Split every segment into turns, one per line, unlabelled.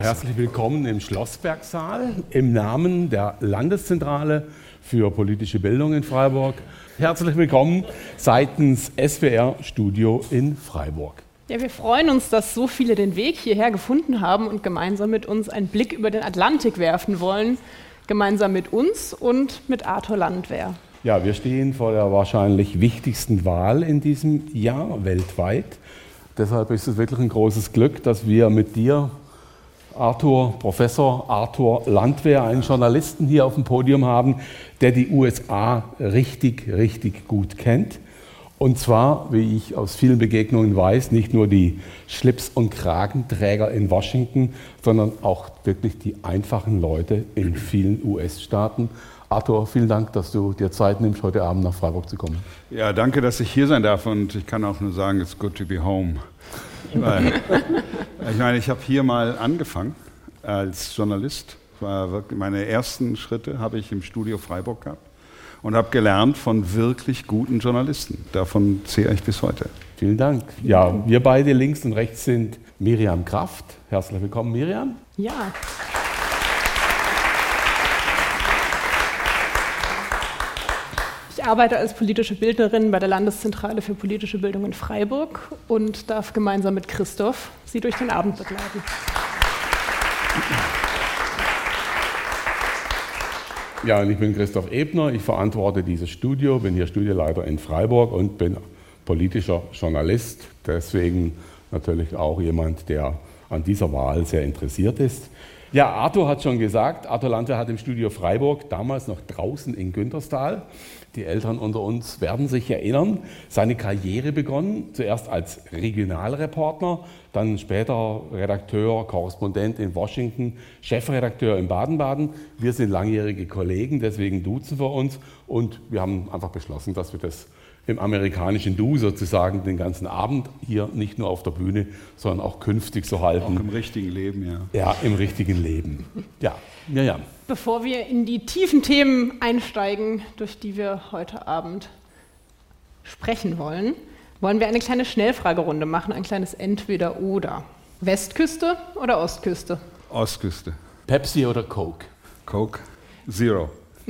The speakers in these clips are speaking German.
Herzlich willkommen im Schlossbergsaal im Namen der Landeszentrale für politische Bildung in Freiburg. Herzlich willkommen seitens SWR Studio in Freiburg.
Ja, wir freuen uns, dass so viele den Weg hierher gefunden haben und gemeinsam mit uns einen Blick über den Atlantik werfen wollen. Gemeinsam mit uns und mit Arthur Landwehr.
Ja, wir stehen vor der wahrscheinlich wichtigsten Wahl in diesem Jahr weltweit. Deshalb ist es wirklich ein großes Glück, dass wir mit dir, Arthur, Professor Arthur Landwehr, einen Journalisten hier auf dem Podium haben, der die USA richtig gut kennt. Und zwar, wie ich aus vielen Begegnungen weiß, nicht nur die Schlips- und Kragenträger in Washington, sondern auch wirklich die einfachen Leute in vielen US-Staaten. Arthur, vielen Dank, dass du dir Zeit nimmst, heute Abend nach Freiburg zu kommen.
Ja, danke, dass ich hier sein darf und ich kann auch nur sagen, it's good to be home. Weil, ich meine, ich habe hier mal angefangen als Journalist. Meine ersten Schritte habe ich im Studio Freiburg gehabt und habe gelernt von wirklich guten Journalisten. Davon zehre ich bis heute.
Vielen Dank. Ja, wir beide links und rechts sind Miriam Kraft. Herzlich willkommen, Miriam.
Ja. Ich arbeite als politische Bildnerin bei der Landeszentrale für politische Bildung in Freiburg und darf gemeinsam mit Christoph Sie durch den Abend begleiten.
Ja, und ich bin Christoph Ebner, ich verantworte dieses Studio, bin hier Studioleiter in Freiburg und bin politischer Journalist, deswegen natürlich auch jemand, der an dieser Wahl sehr interessiert ist. Ja, Arthur hat schon gesagt, Arthur Landwehr hat im Studio Freiburg, damals noch draußen in Günterstal, die Älteren unter uns werden sich erinnern, seine Karriere begonnen, zuerst als Regionalreporter, dann später Redakteur, Korrespondent in Washington, Chefredakteur in Baden-Baden. Wir sind langjährige Kollegen, deswegen duzen wir uns und wir haben einfach beschlossen, dass wir das im amerikanischen Du sozusagen den ganzen Abend hier nicht nur auf der Bühne, sondern auch künftig so halten.
Auch im richtigen Leben, ja.
Ja, im richtigen Leben. Ja.
Bevor wir in die tiefen Themen einsteigen, durch die wir heute Abend sprechen wollen, wollen wir eine kleine Schnellfragerunde machen, ein kleines Entweder-Oder. Westküste oder Ostküste?
Ostküste.
Pepsi oder Coke?
Coke. Zero.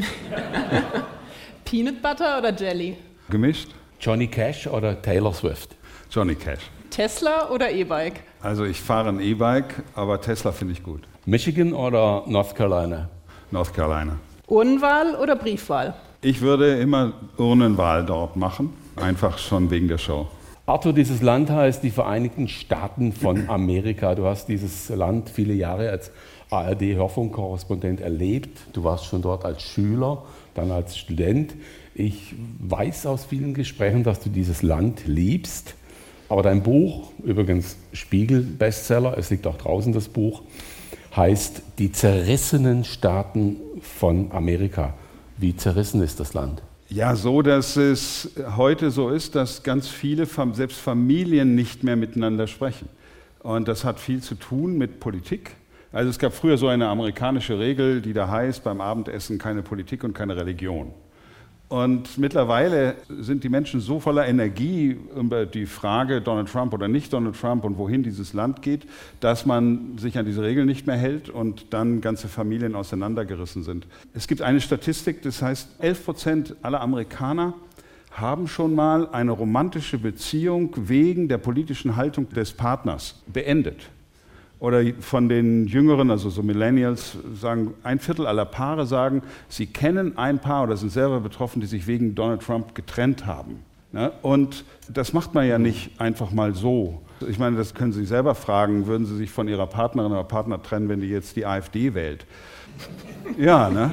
Peanut Butter oder Jelly?
Gemischt.
Johnny Cash oder Taylor Swift?
Johnny Cash.
Tesla oder E-Bike?
Also ich fahre ein E-Bike, aber Tesla finde ich gut.
Michigan oder North Carolina?
North Carolina.
Urnenwahl oder Briefwahl?
Ich würde immer Urnenwahl dort machen, einfach schon wegen der Show.
Arthur, dieses Land heißt die Vereinigten Staaten von Amerika. Du hast dieses Land viele Jahre als ARD-Hörfunkkorrespondent erlebt. Du warst schon dort als Schüler, dann als Student. Ich weiß aus vielen Gesprächen, dass du dieses Land liebst. Aber dein Buch, übrigens Spiegel-Bestseller, es liegt auch draußen das Buch, heißt Die zerrissenen Staaten von Amerika. Wie zerrissen ist das Land?
Ja, so, dass es heute so ist, dass ganz viele, selbst Familien, nicht mehr miteinander sprechen. Und das hat viel zu tun mit Politik. Also es gab früher so eine amerikanische Regel, die da heißt, beim Abendessen keine Politik und keine Religion. Und mittlerweile sind die Menschen so voller Energie über die Frage Donald Trump oder nicht Donald Trump und wohin dieses Land geht, dass man sich an diese Regeln nicht mehr hält und dann ganze Familien auseinandergerissen sind. Es gibt eine Statistik, das heißt 11% aller Amerikaner haben schon mal eine romantische Beziehung wegen der politischen Haltung des Partners beendet. Oder von den Jüngeren, also so Millennials, sagen, 1/4 aller Paare sagen, sie kennen ein Paar oder sind selber betroffen, die sich wegen Donald Trump getrennt haben. Und das macht man ja nicht einfach mal so. Ich meine, das können Sie selber fragen, würden Sie sich von Ihrer Partnerin oder Partner trennen, wenn die jetzt die AfD wählt? Ja, ne?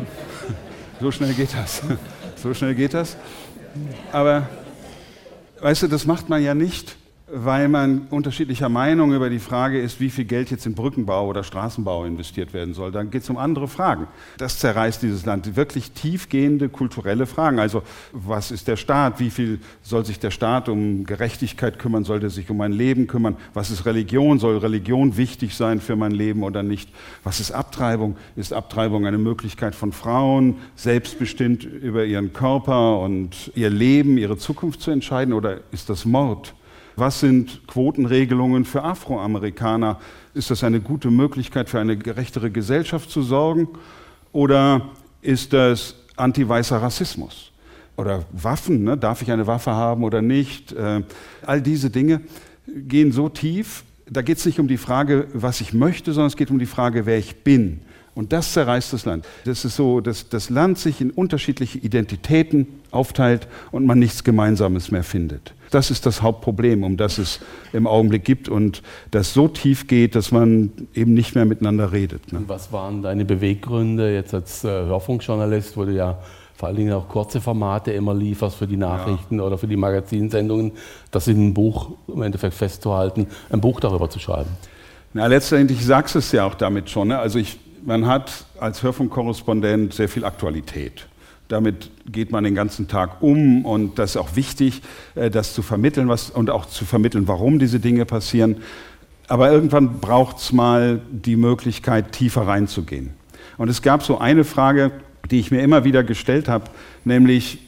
So schnell geht das. So schnell geht das. Aber, weißt du, das macht man ja nicht, weil man unterschiedlicher Meinung über die Frage ist, wie viel Geld jetzt in Brückenbau oder Straßenbau investiert werden soll. Dann geht es um andere Fragen. Das zerreißt dieses Land. Wirklich tiefgehende kulturelle Fragen. Also was ist der Staat? Wie viel soll sich der Staat um Gerechtigkeit kümmern? Soll er sich um mein Leben kümmern? Was ist Religion? Soll Religion wichtig sein für mein Leben oder nicht? Was ist Abtreibung? Ist Abtreibung eine Möglichkeit von Frauen, selbstbestimmt über ihren Körper und ihr Leben, ihre Zukunft zu entscheiden? Oder ist das Mord? Was sind Quotenregelungen für Afroamerikaner? Ist das eine gute Möglichkeit, für eine gerechtere Gesellschaft zu sorgen? Oder ist das anti-weißer Rassismus? Oder Waffen, ne? Darf ich eine Waffe haben oder nicht? All diese Dinge gehen so tief. Da geht es nicht um die Frage, was ich möchte, sondern es geht um die Frage, wer ich bin. Und das zerreißt das Land. Das ist so, dass das Land sich in unterschiedliche Identitäten aufteilt und man nichts Gemeinsames mehr findet. Das ist das Hauptproblem, um das es im Augenblick gibt und das so tief geht, dass man eben nicht mehr miteinander redet. Ne?
Und was waren deine Beweggründe jetzt als Hörfunkjournalist, wo du ja vor allen Dingen auch kurze Formate immer lieferst für die Nachrichten oder für die Magazinsendungen, das in ein Buch im Endeffekt festzuhalten, ein Buch darüber zu schreiben?
Na, letztendlich sagst du es ja auch damit schon. Ne? Also man hat als Hörfunkkorrespondent sehr viel Aktualität. Damit geht man den ganzen Tag um und das ist auch wichtig, das zu vermitteln und auch zu vermitteln, warum diese Dinge passieren. Aber irgendwann braucht es mal die Möglichkeit, tiefer reinzugehen. Und es gab so eine Frage, die ich mir immer wieder gestellt habe, nämlich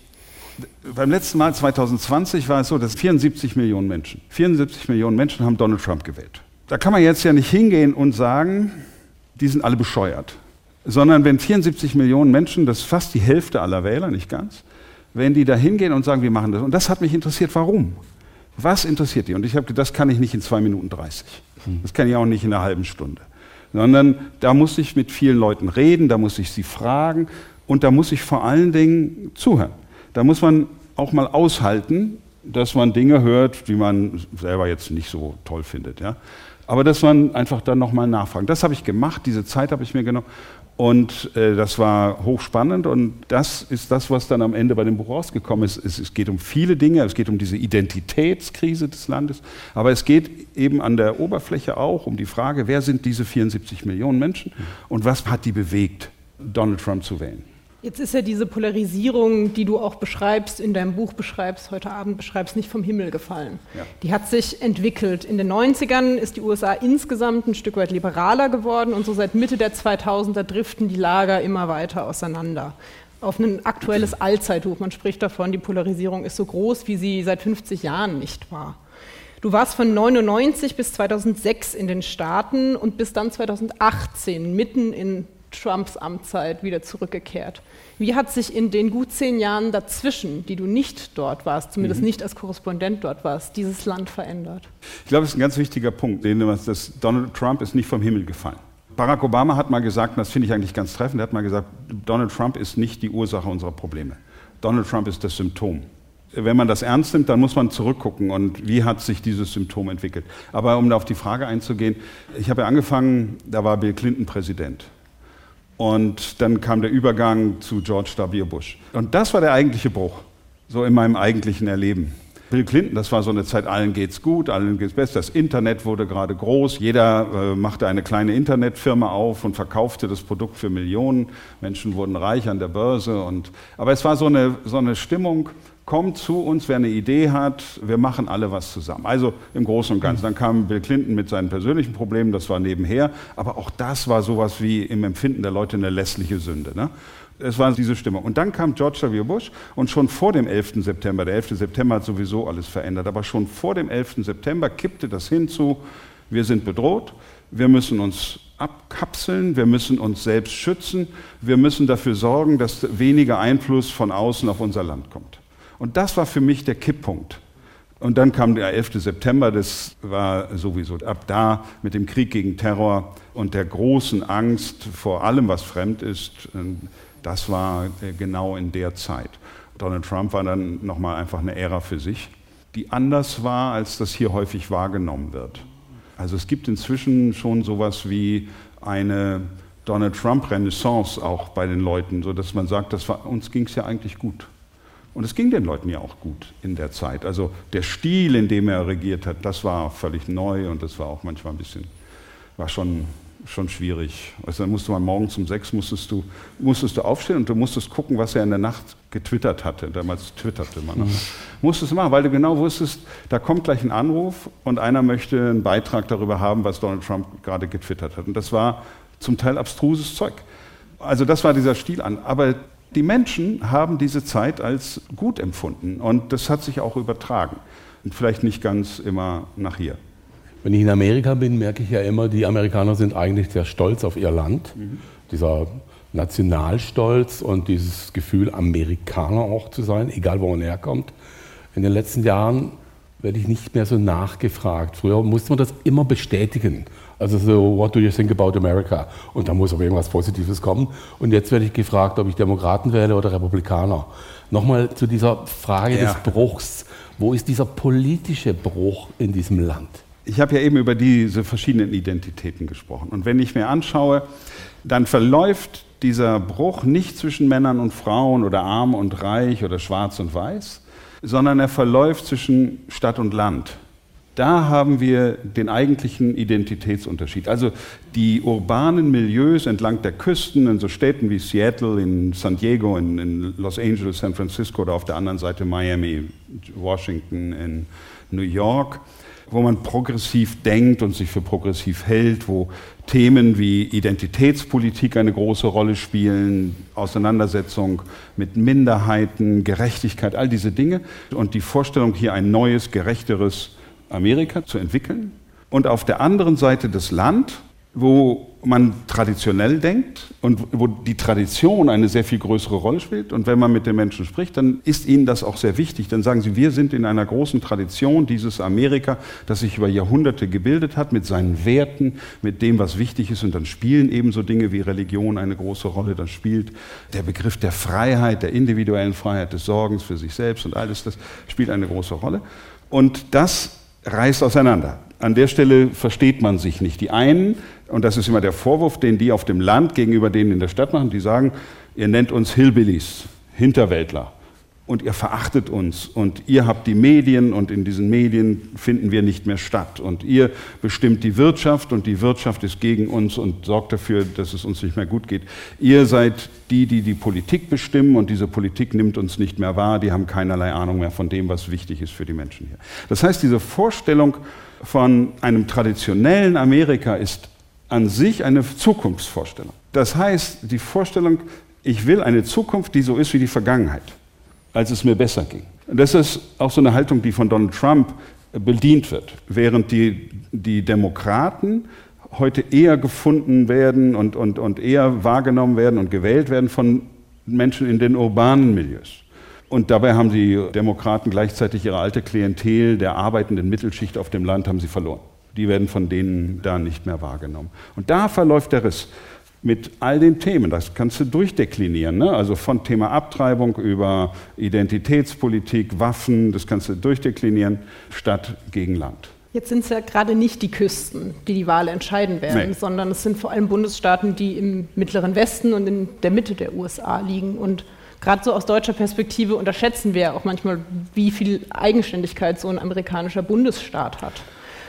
beim letzten Mal 2020 war es so, dass 74 Millionen Menschen haben Donald Trump gewählt. Da kann man jetzt ja nicht hingehen und sagen, die sind alle bescheuert. Sondern wenn 74 Millionen Menschen, das ist fast die Hälfte aller Wähler, nicht ganz, wenn die da hingehen und sagen, wir machen das. Und das hat mich interessiert, warum? Was interessiert die? Und ich habe gedacht, das kann ich nicht in 2 Minuten 30. Das kann ich auch nicht in einer halben Stunde. Sondern da muss ich mit vielen Leuten reden, da muss ich sie fragen und da muss ich vor allen Dingen zuhören. Da muss man auch mal aushalten, dass man Dinge hört, die man selber jetzt nicht so toll findet. Ja? Aber dass man einfach dann nochmal nachfragt. Das habe ich gemacht, diese Zeit habe ich mir genommen. Und das war hochspannend und das ist das, was dann am Ende bei dem Buch rausgekommen ist. Es geht um viele Dinge, es geht um diese Identitätskrise des Landes, aber es geht eben an der Oberfläche auch um die Frage, wer sind diese 74 Millionen Menschen und was hat die bewegt, Donald Trump zu wählen.
Jetzt ist ja diese Polarisierung, die du auch beschreibst, in deinem Buch beschreibst, heute Abend beschreibst, nicht vom Himmel gefallen. Ja. Die hat sich entwickelt. In den 90ern ist die USA insgesamt ein Stück weit liberaler geworden und so seit Mitte der 2000er driften die Lager immer weiter auseinander. Auf ein aktuelles Allzeithoch. Man spricht davon, die Polarisierung ist so groß, wie sie seit 50 Jahren nicht war. Du warst von 1999 bis 2006 in den Staaten und bis dann 2018 mitten in Trumps Amtszeit wieder zurückgekehrt. Wie hat sich in den gut 10 Jahren dazwischen, die du nicht dort warst, zumindest nicht als Korrespondent dort warst, dieses Land verändert?
Ich glaube, das ist ein ganz wichtiger Punkt. Donald Trump ist nicht vom Himmel gefallen. Barack Obama hat mal gesagt, und das finde ich eigentlich ganz treffend, er hat mal gesagt, Donald Trump ist nicht die Ursache unserer Probleme. Donald Trump ist das Symptom. Wenn man das ernst nimmt, dann muss man zurückgucken und wie hat sich dieses Symptom entwickelt. Aber um da auf die Frage einzugehen, ich habe ja angefangen, da war Bill Clinton Präsident. Und dann kam der Übergang zu George W. Bush. Und das war der eigentliche Bruch, so in meinem eigentlichen Erleben. Bill Clinton, das war so eine Zeit, allen geht's gut, allen geht's besser. Das Internet wurde gerade groß, jeder machte eine kleine Internetfirma auf und verkaufte das Produkt für Millionen. Menschen wurden reich an der Börse. Aber es war so eine Stimmung, kommt zu uns, wer eine Idee hat, wir machen alle was zusammen. Also im Großen und Ganzen. Dann kam Bill Clinton mit seinen persönlichen Problemen, das war nebenher, aber auch das war sowas wie im Empfinden der Leute eine lässliche Sünde. Ne? Es war diese Stimmung. Und dann kam George W. Bush und schon vor dem 11. September, der 11. September hat sowieso alles verändert, aber schon vor dem 11. September kippte das hin zu, wir sind bedroht, wir müssen uns abkapseln, wir müssen uns selbst schützen, wir müssen dafür sorgen, dass weniger Einfluss von außen auf unser Land kommt. Und das war für mich der Kipppunkt. Und dann kam der 11. September, das war sowieso ab da mit dem Krieg gegen Terror und der großen Angst vor allem, was fremd ist. Das war genau in der Zeit. Donald Trump war dann nochmal einfach eine Ära für sich, die anders war, als das hier häufig wahrgenommen wird. Also es gibt inzwischen schon sowas wie eine Donald Trump-Renaissance auch bei den Leuten, sodass man sagt, uns ging es ja eigentlich gut. Und es ging den Leuten ja auch gut in der Zeit. Also der Stil, in dem er regiert hat, das war völlig neu und das war auch manchmal war schon schwierig. Also dann musste man morgens um 6 musstest du aufstehen und du musstest gucken, was er in der Nacht getwittert hatte. Damals twitterte man. Musstest du machen, weil du genau wusstest, da kommt gleich ein Anruf und einer möchte einen Beitrag darüber haben, was Donald Trump gerade getwittert hat. Und das war zum Teil abstruses Zeug. Also das war dieser Stil an. Aber die Menschen haben diese Zeit als gut empfunden und das hat sich auch übertragen. und vielleicht nicht ganz immer nach hier.
Wenn ich in Amerika bin, merke ich ja immer, die Amerikaner sind eigentlich sehr stolz auf ihr Land. Dieser Nationalstolz und dieses Gefühl, Amerikaner auch zu sein, egal wo man herkommt. In den letzten Jahren werde ich nicht mehr so nachgefragt. Früher musste man das immer bestätigen. Also so, what do you think about America? Und da muss aber irgendwas Positives kommen. Und jetzt werde ich gefragt, ob ich Demokraten wähle oder Republikaner. Nochmal zu dieser Frage des Bruchs. Wo ist dieser politische Bruch in diesem Land?
Ich habe ja eben über diese verschiedenen Identitäten gesprochen. Und wenn ich mir anschaue, dann verläuft dieser Bruch nicht zwischen Männern und Frauen oder arm und reich oder schwarz und weiß, sondern er verläuft zwischen Stadt und Land. Da haben wir den eigentlichen Identitätsunterschied. Also die urbanen Milieus entlang der Küsten in so Städten wie Seattle, in San Diego, in Los Angeles, San Francisco oder auf der anderen Seite Miami, Washington, in New York, wo man progressiv denkt und sich für progressiv hält, wo Themen wie Identitätspolitik eine große Rolle spielen, Auseinandersetzung mit Minderheiten, Gerechtigkeit, all diese Dinge und die Vorstellung, hier ein neues, gerechteres Amerika zu entwickeln. Und auf der anderen Seite das Land, wo man traditionell denkt und wo die Tradition eine sehr viel größere Rolle spielt. Und wenn man mit den Menschen spricht, dann ist ihnen das auch sehr wichtig. Dann sagen sie, wir sind in einer großen Tradition, dieses Amerika, das sich über Jahrhunderte gebildet hat, mit seinen Werten, mit dem, was wichtig ist. Und dann spielen eben so Dinge wie Religion eine große Rolle. Dann spielt der Begriff der Freiheit, der individuellen Freiheit, des Sorgens für sich selbst und alles, das spielt eine große Rolle. Und das reißt auseinander. An der Stelle versteht man sich nicht. Die einen, und das ist immer der Vorwurf, den die auf dem Land gegenüber denen in der Stadt machen, die sagen, ihr nennt uns Hillbillies, Hinterwäldler, und ihr verachtet uns und ihr habt die Medien und in diesen Medien finden wir nicht mehr statt und ihr bestimmt die Wirtschaft und die Wirtschaft ist gegen uns und sorgt dafür, dass es uns nicht mehr gut geht. Ihr seid die die Politik bestimmen und diese Politik nimmt uns nicht mehr wahr, die haben keinerlei Ahnung mehr von dem, was wichtig ist für die Menschen hier. Das heißt, diese Vorstellung von einem traditionellen Amerika ist an sich eine Zukunftsvorstellung. Das heißt, die Vorstellung, ich will eine Zukunft, die so ist wie die Vergangenheit, als es mir besser ging. Und das ist auch so eine Haltung, die von Donald Trump bedient wird, während die Demokraten heute eher gefunden werden und eher wahrgenommen werden und gewählt werden von Menschen in den urbanen Milieus. Und dabei haben die Demokraten gleichzeitig ihre alte Klientel der arbeitenden Mittelschicht auf dem Land haben sie verloren. Die werden von denen da nicht mehr wahrgenommen. Und da verläuft der Riss. Mit all den Themen, das kannst du durchdeklinieren, ne? Also von Thema Abtreibung über Identitätspolitik, Waffen, das kannst du durchdeklinieren, Stadt gegen Land.
Jetzt sind es ja gerade nicht die Küsten, die die Wahl entscheiden werden, sondern es sind vor allem Bundesstaaten, die im mittleren Westen und in der Mitte der USA liegen. Und gerade so aus deutscher Perspektive unterschätzen wir auch manchmal, wie viel Eigenständigkeit so ein amerikanischer Bundesstaat hat.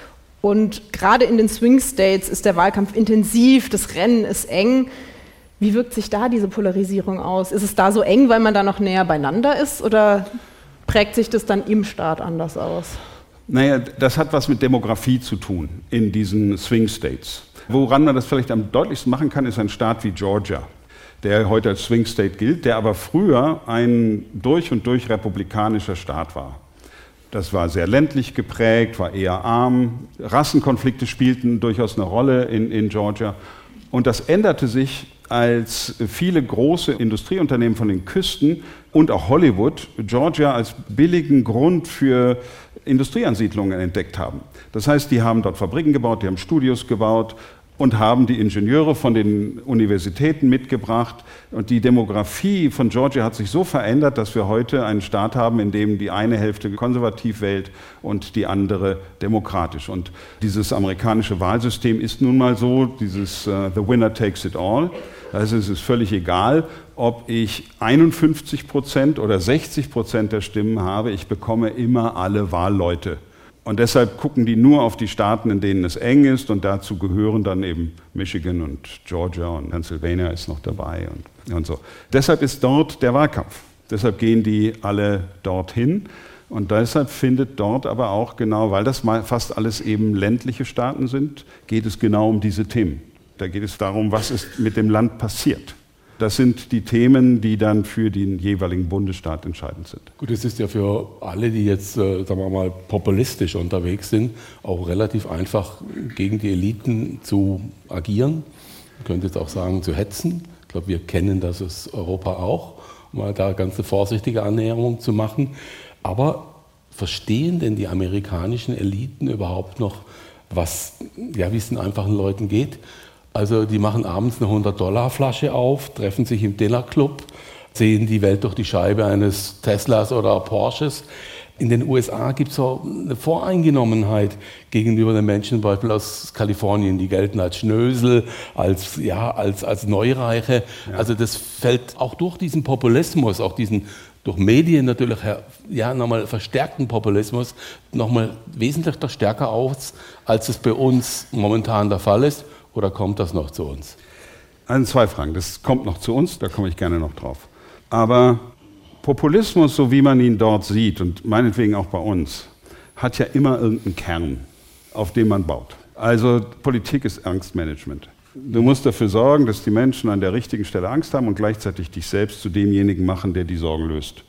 Und gerade in den Swing States ist der Wahlkampf intensiv, das Rennen ist eng. Wie wirkt sich da diese Polarisierung aus? Ist es da so eng, weil man da noch näher beieinander ist oder prägt sich das dann im Staat anders aus?
Naja, das hat was mit Demografie zu tun in diesen Swing States. Woran man das vielleicht am deutlichsten machen kann, ist ein Staat wie Georgia, der heute als Swing State gilt, der aber früher ein durch und durch republikanischer Staat war. Das war sehr ländlich geprägt, war eher arm. Rassenkonflikte spielten durchaus eine Rolle in Georgia. Und das änderte sich, als viele große Industrieunternehmen von den Küsten und auch Hollywood Georgia als billigen Grund für Industrieansiedlungen entdeckt haben. Das heißt, die haben dort Fabriken gebaut, die haben Studios gebaut und haben die Ingenieure von den Universitäten mitgebracht. Und die Demografie von Georgia hat sich so verändert, dass wir heute einen Staat haben, in dem die eine Hälfte konservativ wählt und die andere demokratisch. Und dieses amerikanische Wahlsystem ist nun mal so, dieses The winner takes it all. Also es ist völlig egal, ob ich 51% oder 60% der Stimmen habe, ich bekomme immer alle Wahlleute. Und deshalb gucken die nur auf die Staaten, in denen es eng ist und dazu gehören dann eben Michigan und Georgia und Pennsylvania ist noch dabei und so. Deshalb ist dort der Wahlkampf. Deshalb gehen die alle dorthin und deshalb findet dort aber auch genau, weil das fast alles eben ländliche Staaten sind, geht es genau um diese Themen. Da geht es darum, was ist mit dem Land passiert. Das sind die Themen, die dann für den jeweiligen Bundesstaat entscheidend sind.
Gut, es ist ja für alle, die jetzt, sagen wir mal, populistisch unterwegs sind, auch relativ einfach, gegen die Eliten zu agieren. Man könnte jetzt auch sagen, zu hetzen. Ich glaube, wir kennen das aus Europa auch, mal da ganz eine vorsichtige Annäherung zu machen. Aber verstehen denn die amerikanischen Eliten überhaupt noch, wie es den einfachen Leuten geht? Also die machen abends eine $100-Flasche auf, treffen sich im Dinnerclub, sehen die Welt durch die Scheibe eines Teslas oder Porsches. In den USA gibt es so eine Voreingenommenheit gegenüber den Menschen, zum Beispiel aus Kalifornien, die gelten als Schnösel, als Neureiche. Ja. Also das fällt auch durch diesen Populismus, auch diesen durch Medien natürlich nochmal verstärkten Populismus, nochmal wesentlich stärker aus, als es bei uns momentan der Fall ist. Oder kommt das noch zu uns?
Also 2 Fragen. Das kommt noch zu uns, da komme ich gerne noch drauf. Aber Populismus, so wie man ihn dort sieht und meinetwegen auch bei uns, hat ja immer irgendeinen Kern, auf dem man baut. Also Politik ist Angstmanagement. Du musst dafür sorgen, dass die Menschen an der richtigen Stelle Angst haben und gleichzeitig dich selbst zu demjenigen machen, der die Sorgen löst.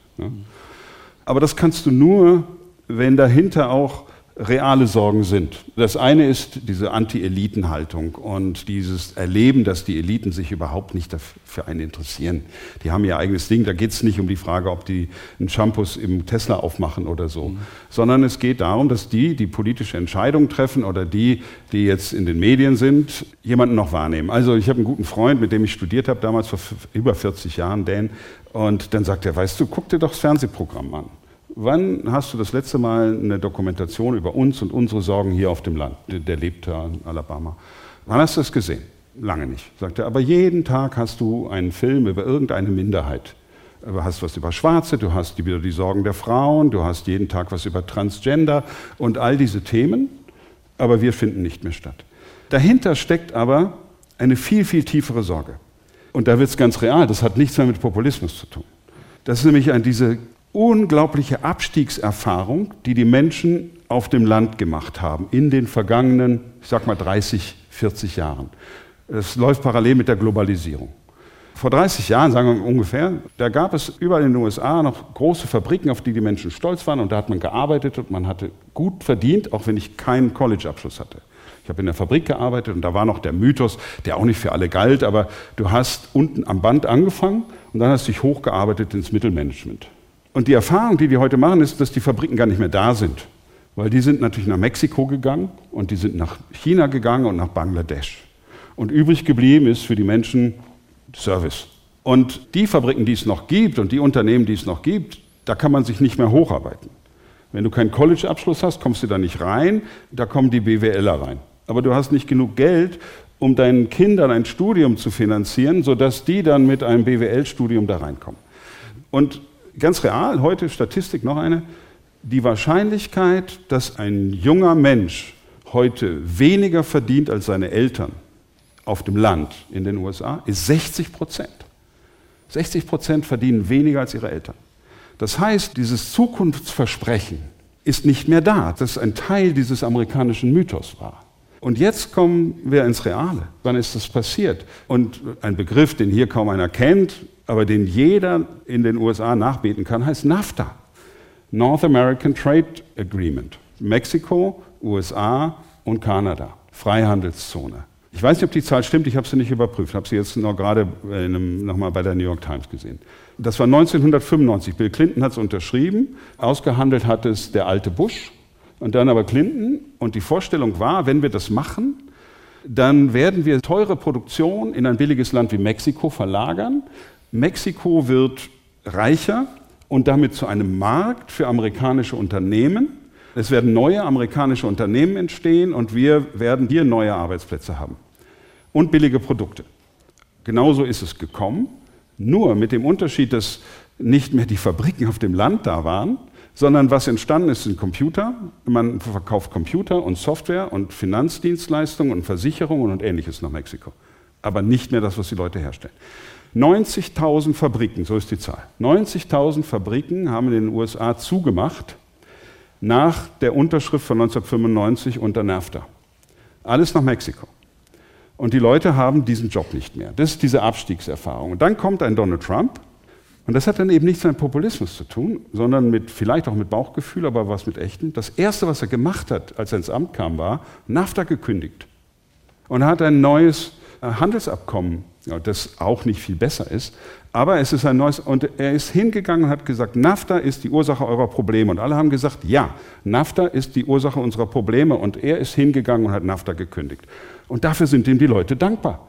Aber das kannst du nur, wenn dahinter auch reale Sorgen sind. Das eine ist diese Anti-Eliten-Haltung und dieses Erleben, dass die Eliten sich überhaupt nicht für einen interessieren. Die haben ihr eigenes Ding, da geht es nicht um die Frage, ob die einen Shampoos im Tesla aufmachen oder so, sondern es geht darum, dass die politische Entscheidungen treffen oder die jetzt in den Medien sind, jemanden noch wahrnehmen. Also ich habe einen guten Freund, mit dem ich studiert habe, damals vor über 40 Jahren, Dan, und dann sagt er, weißt du, guck dir doch das Fernsehprogramm an. Wann hast du das letzte Mal eine Dokumentation über uns und unsere Sorgen hier auf dem Land? Der lebt da in Alabama. Wann hast du das gesehen? Lange nicht. Sagt er, aber jeden Tag hast du einen Film über irgendeine Minderheit. Du hast was über Schwarze, du hast wieder die Sorgen der Frauen, du hast jeden Tag was über Transgender und all diese Themen, aber wir finden nicht mehr statt. Dahinter steckt aber eine viel, viel tiefere Sorge. Und da wird es ganz real, das hat nichts mehr mit Populismus zu tun. Das ist nämlich diese unglaubliche Abstiegserfahrung, die die Menschen auf dem Land gemacht haben in den vergangenen, ich sag mal 30, 40 Jahren. Es läuft parallel mit der Globalisierung. Vor 30 Jahren, sagen wir ungefähr, da gab es überall in den USA noch große Fabriken, auf die die Menschen stolz waren und da hat man gearbeitet und man hatte gut verdient, auch wenn ich keinen College-Abschluss hatte. Ich habe in der Fabrik gearbeitet und da war noch der Mythos, der auch nicht für alle galt, aber du hast unten am Band angefangen und dann hast dich hochgearbeitet ins Mittelmanagement. Und die Erfahrung, die wir heute machen, ist, dass die Fabriken gar nicht mehr da sind. Weil die sind natürlich nach Mexiko gegangen und die sind nach China gegangen und nach Bangladesch. Und übrig geblieben ist für die Menschen Service. Und die Fabriken, die es noch gibt und die Unternehmen, die es noch gibt, da kann man sich nicht mehr hocharbeiten. Wenn du keinen College-Abschluss hast, kommst du da nicht rein, da kommen die BWLer rein. Aber du hast nicht genug Geld, um deinen Kindern ein Studium zu finanzieren, sodass die dann mit einem BWL-Studium da reinkommen. Und ganz real, heute Statistik noch eine, die Wahrscheinlichkeit, dass ein junger Mensch heute weniger verdient als seine Eltern auf dem Land in den USA, ist 60%. 60% verdienen weniger als ihre Eltern. Das heißt, dieses Zukunftsversprechen ist nicht mehr da, das ein Teil dieses amerikanischen Mythos war. Und jetzt kommen wir ins Reale. Wann ist das passiert? Und ein Begriff, den hier kaum einer kennt, aber den jeder in den USA nachbeten kann, heißt NAFTA. North American Trade Agreement. Mexiko, USA und Kanada. Freihandelszone. Ich weiß nicht, ob die Zahl stimmt, ich habe sie nicht überprüft, habe sie jetzt noch gerade nochmal bei der New York Times gesehen. Das war 1995, Bill Clinton hat es unterschrieben, ausgehandelt hat es der alte Bush und dann aber Clinton. Und die Vorstellung war, wenn wir das machen, dann werden wir teure Produktion in ein billiges Land wie Mexiko verlagern. Mexiko wird reicher und damit zu einem Markt für amerikanische Unternehmen. Es werden neue amerikanische Unternehmen entstehen und wir werden hier neue Arbeitsplätze haben und billige Produkte. Genauso ist es gekommen, nur mit dem Unterschied, dass nicht mehr die Fabriken auf dem Land da waren, sondern was entstanden ist, sind Computer. Man verkauft Computer und Software und Finanzdienstleistungen und Versicherungen und Ähnliches nach Mexiko. Aber nicht mehr das, was die Leute herstellen. 90.000 Fabriken, so ist die Zahl. 90.000 Fabriken haben in den USA zugemacht nach der Unterschrift von 1995 unter NAFTA. Alles nach Mexiko. Und die Leute haben diesen Job nicht mehr. Das ist diese Abstiegserfahrung. Und dann kommt ein Donald Trump. Und das hat dann eben nichts mit Populismus zu tun, sondern vielleicht auch mit Bauchgefühl, aber was mit Echtem. Das Erste, was er gemacht hat, als er ins Amt kam, war NAFTA gekündigt. Und er hat ein neues Handelsabkommen, das auch nicht viel besser ist, aber es ist ein neues, und er ist hingegangen und hat gesagt, NAFTA ist die Ursache eurer Probleme. Und alle haben gesagt, ja, NAFTA ist die Ursache unserer Probleme. Und er ist hingegangen und hat NAFTA gekündigt. Und dafür sind ihm die Leute dankbar.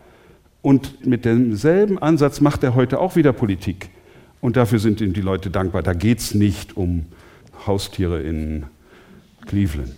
Und mit demselben Ansatz macht er heute auch wieder Politik. Und dafür sind ihm die Leute dankbar. Da geht es nicht um Haustiere in Cleveland.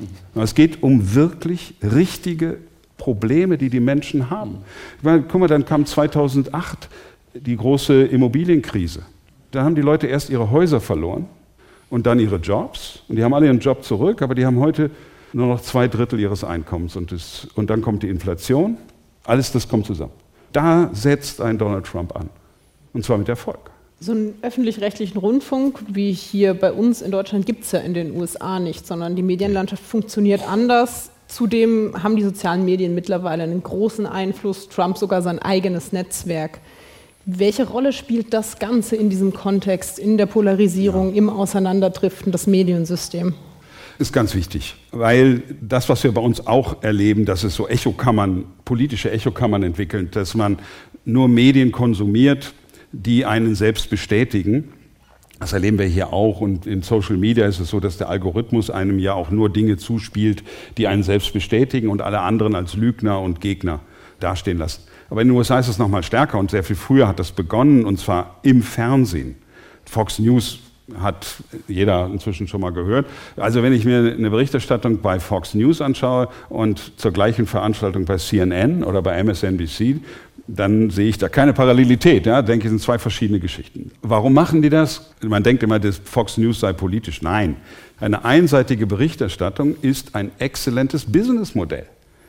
Es geht um wirklich richtige Probleme, die die Menschen haben. Guck mal, dann kam 2008 die große Immobilienkrise. Da haben die Leute erst ihre Häuser verloren und dann ihre Jobs. Und die haben alle ihren Job zurück, aber die haben heute nur noch 2/3 ihres Einkommens. Und dann kommt die Inflation. Alles das kommt zusammen. Da setzt ein Donald Trump an. Und zwar mit Erfolg.
So einen öffentlich-rechtlichen Rundfunk wie hier bei uns in Deutschland gibt es ja in den USA nicht, sondern die Medienlandschaft funktioniert anders. Zudem haben die sozialen Medien mittlerweile einen großen Einfluss, Trump sogar sein eigenes Netzwerk. Welche Rolle spielt das Ganze in diesem Kontext, in der Polarisierung, im Auseinanderdriften des Mediensystems?
Ist ganz wichtig, weil das, was wir bei uns auch erleben, dass es so Echokammern, politische Echokammern entwickeln, dass man nur Medien konsumiert, die einen selbst bestätigen. Das erleben wir hier auch, und in Social Media ist es so, dass der Algorithmus einem ja auch nur Dinge zuspielt, die einen selbst bestätigen und alle anderen als Lügner und Gegner dastehen lassen. Aber in den USA ist es noch mal stärker und sehr viel früher hat das begonnen, und zwar im Fernsehen. Fox News hat jeder inzwischen schon mal gehört. Also wenn ich mir eine Berichterstattung bei Fox News anschaue und zur gleichen Veranstaltung bei CNN oder bei MSNBC, dann sehe ich da keine Parallelität. Ja? Denke ich, sind zwei verschiedene Geschichten. Warum machen die das? Man denkt immer, dass Fox News sei politisch. Nein, eine einseitige Berichterstattung ist ein exzellentes Businessmodell.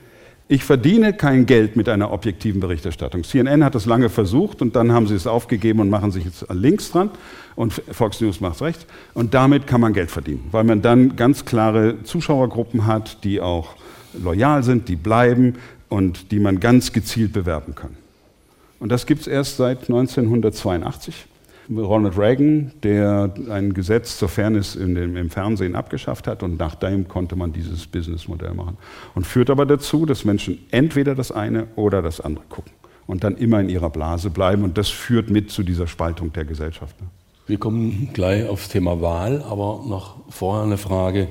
Ich verdiene kein Geld mit einer objektiven Berichterstattung. CNN hat das lange versucht und dann haben sie es aufgegeben und machen sich jetzt links dran und Fox News macht es rechts. Und damit kann man Geld verdienen, weil man dann ganz klare Zuschauergruppen hat, die auch loyal sind, die bleiben und die man ganz gezielt bewerben kann. Und das gibt es erst seit 1982. Ronald Reagan, der ein Gesetz zur Fairness im Fernsehen abgeschafft hat, und nach dem konnte man dieses Businessmodell machen. Und führt aber dazu, dass Menschen entweder das eine oder das andere gucken und dann immer in ihrer Blase bleiben, und das führt mit zu dieser Spaltung der Gesellschaft.
Wir kommen gleich aufs Thema Wahl, aber noch vorher eine Frage.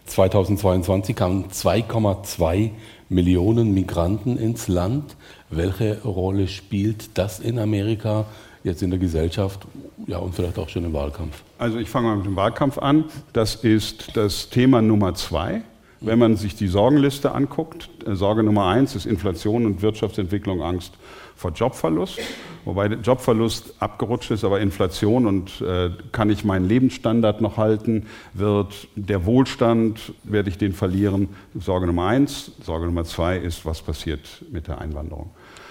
2022 kamen 2,2 Millionen Migranten ins Land. Welche Rolle spielt das in Amerika, jetzt in der Gesellschaft, ja, und vielleicht auch schon im Wahlkampf?
Also ich fange mal mit dem Wahlkampf an. Das ist das Thema Nummer 2. Wenn man sich die Sorgenliste anguckt, Sorge Nummer 1 ist Inflation und Wirtschaftsentwicklung, Angst vor Jobverlust. Wobei der Jobverlust abgerutscht ist, aber Inflation und kann ich meinen Lebensstandard noch halten, wird der Wohlstand, werde ich den verlieren? Sorge Nummer 1. Sorge Nummer 2 ist, was passiert mit der Einwanderung?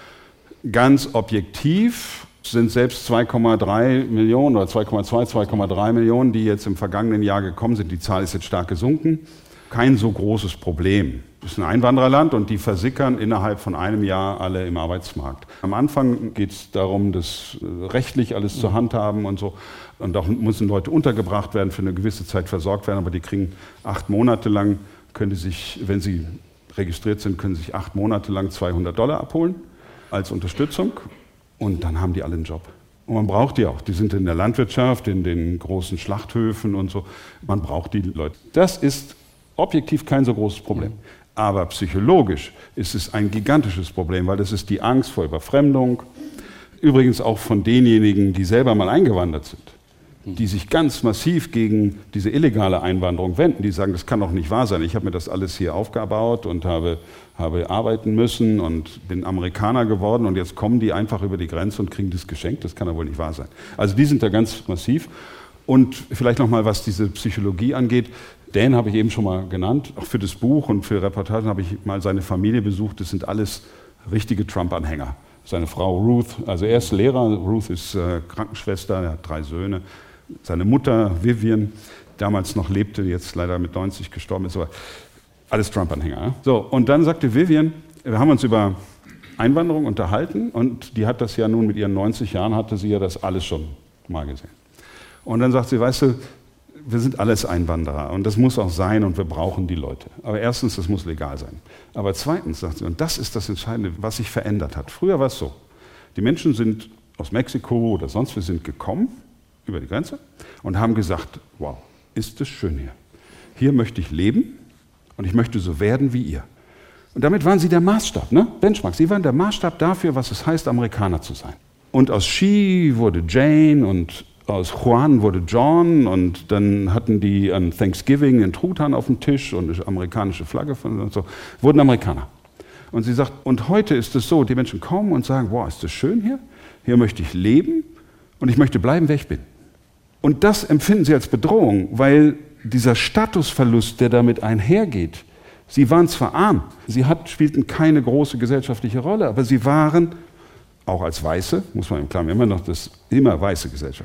Ganz objektiv sind selbst 2,3 Millionen oder 2,3 Millionen, die jetzt im vergangenen Jahr gekommen sind, die Zahl ist jetzt stark gesunken, kein so großes Problem. Es ist ein Einwandererland und die versickern innerhalb von einem Jahr alle im Arbeitsmarkt. Am Anfang geht es darum, das rechtlich alles zu handhaben und so. Und auch müssen Leute untergebracht werden, für eine gewisse Zeit versorgt werden, aber die kriegen 8 Monate lang, können die sich, wenn sie registriert sind, können sich 8 Monate lang $200 abholen als Unterstützung. Und dann haben die alle einen Job. Und man braucht die auch. Die sind in der Landwirtschaft, in den großen Schlachthöfen und so. Man braucht die Leute. Das ist objektiv kein so großes Problem. Aber psychologisch ist es ein gigantisches Problem, weil das ist die Angst vor Überfremdung. Übrigens auch von denjenigen, die selber mal eingewandert sind, die sich ganz massiv gegen diese illegale Einwanderung wenden. Die sagen, das kann doch nicht wahr sein. Ich habe mir das alles hier aufgebaut und habe arbeiten müssen und bin Amerikaner geworden und jetzt kommen die einfach über die Grenze und kriegen das geschenkt. Das kann doch wohl nicht wahr sein. Also die sind da ganz massiv. Und vielleicht nochmal, was diese Psychologie angeht. Dan habe ich eben schon mal genannt. Auch für das Buch und für Reportagen habe ich mal seine Familie besucht. Das sind alles richtige Trump-Anhänger. Seine Frau Ruth, also er ist Lehrer, Ruth ist Krankenschwester, er hat 3 Söhne. Seine Mutter Vivian, damals noch lebte, jetzt leider mit 90 gestorben ist, aber alles Trump-Anhänger. Ja? So, und dann sagte Vivian, wir haben uns über Einwanderung unterhalten und die hat das ja nun mit ihren 90 Jahren, hatte sie ja das alles schon mal gesehen. Und dann sagt sie, weißt du, wir sind alles Einwanderer und das muss auch sein und wir brauchen die Leute. Aber erstens, das muss legal sein. Aber zweitens, sagt sie, und das ist das Entscheidende, was sich verändert hat. Früher war es so, die Menschen sind aus Mexiko oder sonst wir sind gekommen über die Grenze und haben gesagt, wow, ist das schön hier. Hier möchte ich leben und ich möchte so werden wie ihr. Und damit waren sie der Maßstab, ne? Benchmark. Sie waren der Maßstab dafür, was es heißt, Amerikaner zu sein. Und aus She wurde Jane und aus Juan wurde John und dann hatten die an Thanksgiving einen Truthahn auf dem Tisch und eine amerikanische Flagge und so, wurden Amerikaner. Und sie sagt, und heute ist es so, die Menschen kommen und sagen, wow, ist das schön hier? Hier möchte ich leben und ich möchte bleiben, wer ich bin. Und das empfinden sie als Bedrohung, weil dieser Statusverlust, der damit einhergeht, sie waren zwar arm, sie spielten keine große gesellschaftliche Rolle, aber sie waren, auch als Weiße, muss man im Klaren, immer noch das immer weiße Gesellschaft,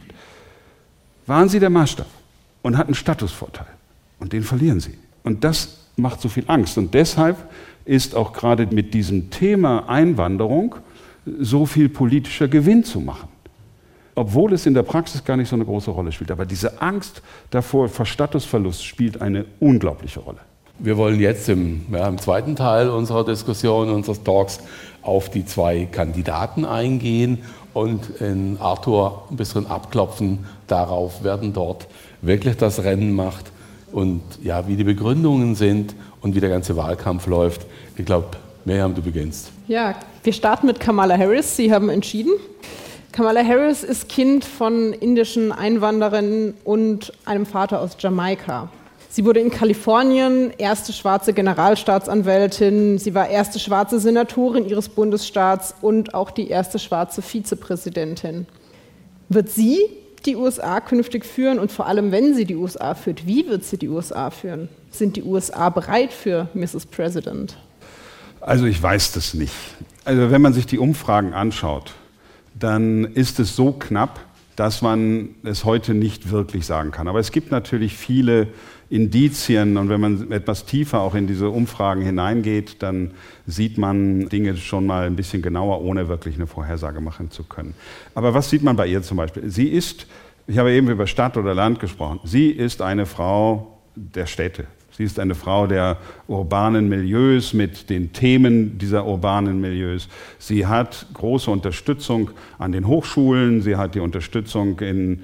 waren sie der Maßstab und hatten Statusvorteil. Und den verlieren sie. Und das macht so viel Angst. Und deshalb ist auch gerade mit diesem Thema Einwanderung so viel politischer Gewinn zu machen. Obwohl es in der Praxis gar nicht so eine große Rolle spielt. Aber diese Angst davor, vor Statusverlust, spielt eine unglaubliche Rolle.
Wir wollen jetzt im zweiten Teil unserer Diskussion, unseres Talks, auf die zwei Kandidaten eingehen und in Arthur ein bisschen abklopfen darauf, wer denn dort wirklich das Rennen macht und ja, wie die Begründungen sind und wie der ganze Wahlkampf läuft. Ich glaube, Miriam, du beginnst.
Ja, wir starten mit Kamala Harris. Sie haben entschieden. Kamala Harris ist Kind von indischen Einwanderern und einem Vater aus Jamaika. Sie wurde in Kalifornien erste schwarze Generalstaatsanwältin, sie war erste schwarze Senatorin ihres Bundesstaats und auch die erste schwarze Vizepräsidentin. Wird sie die USA künftig führen und vor allem, wenn sie die USA führt, wie wird sie die USA führen? Sind die USA bereit für Mrs. President?
Also ich weiß das nicht. Also wenn man sich die Umfragen anschaut, dann ist es so knapp, dass man es heute nicht wirklich sagen kann. Aber es gibt natürlich viele Indizien und wenn man etwas tiefer auch in diese Umfragen hineingeht, dann sieht man Dinge schon mal ein bisschen genauer, ohne wirklich eine Vorhersage machen zu können. Aber was sieht man bei ihr zum Beispiel? Sie ist, ich habe eben über Stadt oder Land gesprochen, sie ist eine Frau der Städte. Sie ist eine Frau der urbanen Milieus mit den Themen dieser urbanen Milieus. Sie hat große Unterstützung an den Hochschulen. Sie hat die Unterstützung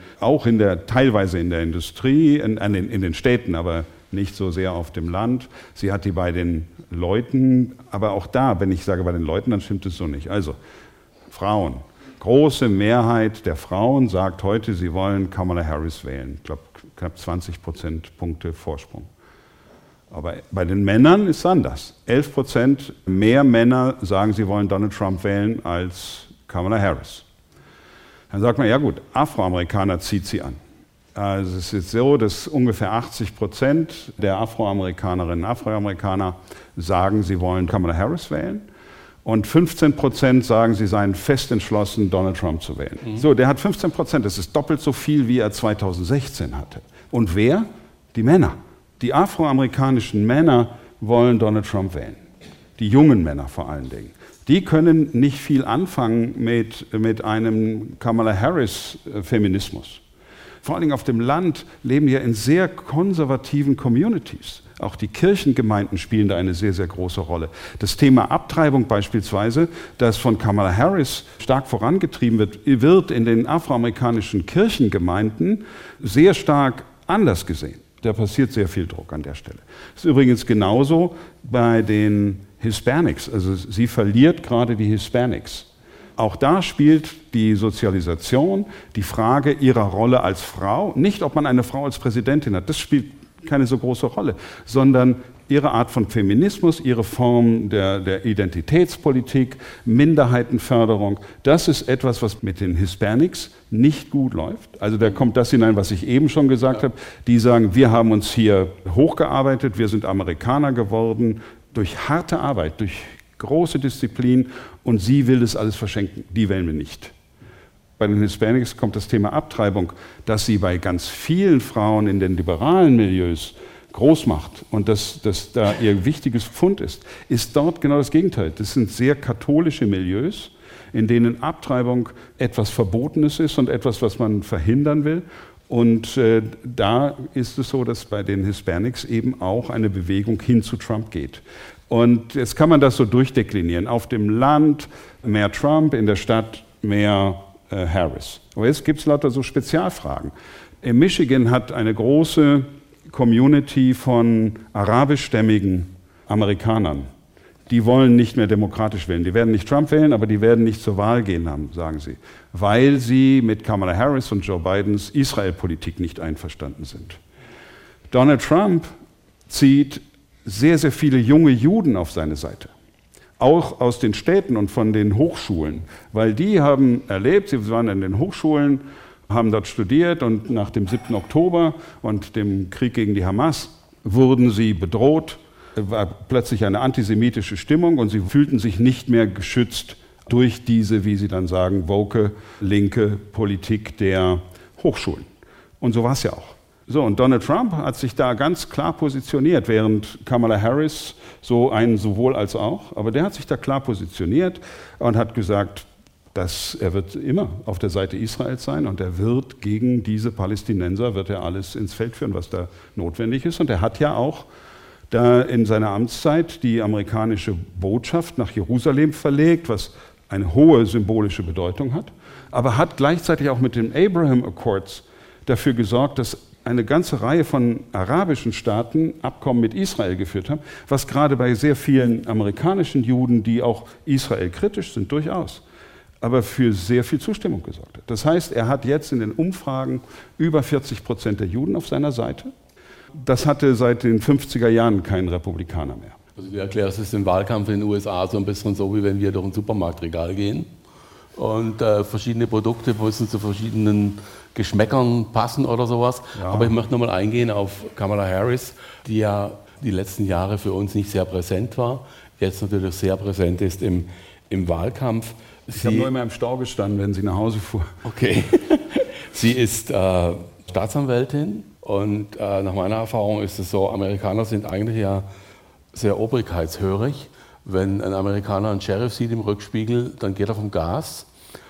teilweise in der Industrie, in den Städten, aber nicht so sehr auf dem Land. Sie hat die bei den Leuten, aber auch da, wenn ich sage bei den Leuten, dann stimmt es so nicht. Also Frauen. Große Mehrheit der Frauen sagt heute, sie wollen Kamala Harris wählen. Ich glaube, knapp 20 Prozentpunkte Vorsprung. Aber bei den Männern ist es anders. 11% mehr Männer sagen, sie wollen Donald Trump wählen als Kamala Harris. Dann sagt man, ja gut, Afroamerikaner zieht sie an. Also es ist so, dass ungefähr 80% der Afroamerikanerinnen und Afroamerikaner sagen, sie wollen Kamala Harris wählen. Und 15% sagen, sie seien fest entschlossen, Donald Trump zu wählen. So, der hat 15%, das ist doppelt so viel, wie er 2016 hatte. Und wer? Die Männer. Die afroamerikanischen Männer wollen Donald Trump wählen. Die jungen Männer vor allen Dingen. Die können nicht viel anfangen mit einem Kamala Harris-Feminismus. Vor allen Dingen auf dem Land leben wir in sehr konservativen Communities. Auch die Kirchengemeinden spielen da eine sehr, sehr große Rolle. Das Thema Abtreibung beispielsweise, das von Kamala Harris stark vorangetrieben wird in den afroamerikanischen Kirchengemeinden sehr stark anders gesehen. Da passiert sehr viel Druck an der Stelle. Das ist übrigens genauso bei den Hispanics. Also sie verliert gerade die Hispanics. Auch da spielt die Sozialisation, die Frage ihrer Rolle als Frau, nicht ob man eine Frau als Präsidentin hat, das spielt keine so große Rolle, sondern ihre Art von Feminismus, ihre Form der Identitätspolitik, Minderheitenförderung, das ist etwas, was mit den Hispanics nicht gut läuft. Also da kommt das hinein, was ich eben schon gesagt habe. Die sagen, wir haben uns hier hochgearbeitet, wir sind Amerikaner geworden, durch harte Arbeit, durch große Disziplin und sie will das alles verschenken. Die wählen wir nicht. Bei den Hispanics kommt das Thema Abtreibung, dass sie bei ganz vielen Frauen in den liberalen Milieus groß macht und dass da ihr wichtiges Pfund ist dort genau das Gegenteil. Das sind sehr katholische Milieus, in denen Abtreibung etwas Verbotenes ist und etwas, was man verhindern will. Und da ist es so, dass bei den Hispanics eben auch eine Bewegung hin zu Trump geht. Und jetzt kann man das so durchdeklinieren. Auf dem Land mehr Trump, in der Stadt mehr Harris. Aber jetzt gibt es lauter so Spezialfragen. In Michigan hat eine große Community von arabischstämmigen Amerikanern, die wollen nicht mehr demokratisch wählen. Die werden nicht Trump wählen, aber die werden nicht zur Wahl gehen, sagen sie, weil sie mit Kamala Harris und Joe Bidens Israel-Politik nicht einverstanden sind. Donald Trump zieht sehr, sehr viele junge Juden auf seine Seite, auch aus den Städten und von den Hochschulen, weil die haben erlebt, sie waren in den Hochschulen, haben dort studiert und nach dem 7. Oktober und dem Krieg gegen die Hamas wurden sie bedroht, war plötzlich eine antisemitische Stimmung und sie fühlten sich nicht mehr geschützt durch diese, wie sie dann sagen, woke, linke Politik der Hochschulen. Und so war es ja auch. So, und Donald Trump hat sich da ganz klar positioniert, während Kamala Harris so einen sowohl als auch, aber der hat sich da klar positioniert und hat gesagt, dass er wird immer auf der Seite Israels sein und er wird gegen diese Palästinenser, wird er alles ins Feld führen, was da notwendig ist. Und er hat ja auch da in seiner Amtszeit die amerikanische Botschaft nach Jerusalem verlegt, was eine hohe symbolische Bedeutung hat, aber hat gleichzeitig auch mit den Abraham Accords dafür gesorgt, dass eine ganze Reihe von arabischen Staaten Abkommen mit Israel geführt haben, was gerade bei sehr vielen amerikanischen Juden, die auch Israel kritisch sind, durchaus, aber für sehr viel Zustimmung gesorgt hat. Das heißt, er hat jetzt in den Umfragen über 40% der Juden auf seiner Seite. Das hatte seit den 50er Jahren kein Republikaner mehr.
Also du erklärst es im Wahlkampf in den USA so ein bisschen so, wie wenn wir durch ein Supermarktregal gehen und verschiedene Produkte müssen zu verschiedenen Geschmäckern passen oder sowas. Ja. Aber ich möchte nochmal eingehen auf Kamala Harris, die ja die letzten Jahre für uns nicht sehr präsent war, jetzt natürlich sehr präsent ist im Wahlkampf.
Ich habe nur immer im Stau gestanden, wenn sie nach Hause fuhr.
Okay. Sie ist Staatsanwältin und nach meiner Erfahrung ist es so, Amerikaner sind eigentlich ja sehr obrigkeitshörig. Wenn ein Amerikaner einen Sheriff sieht im Rückspiegel, dann geht er vom Gas.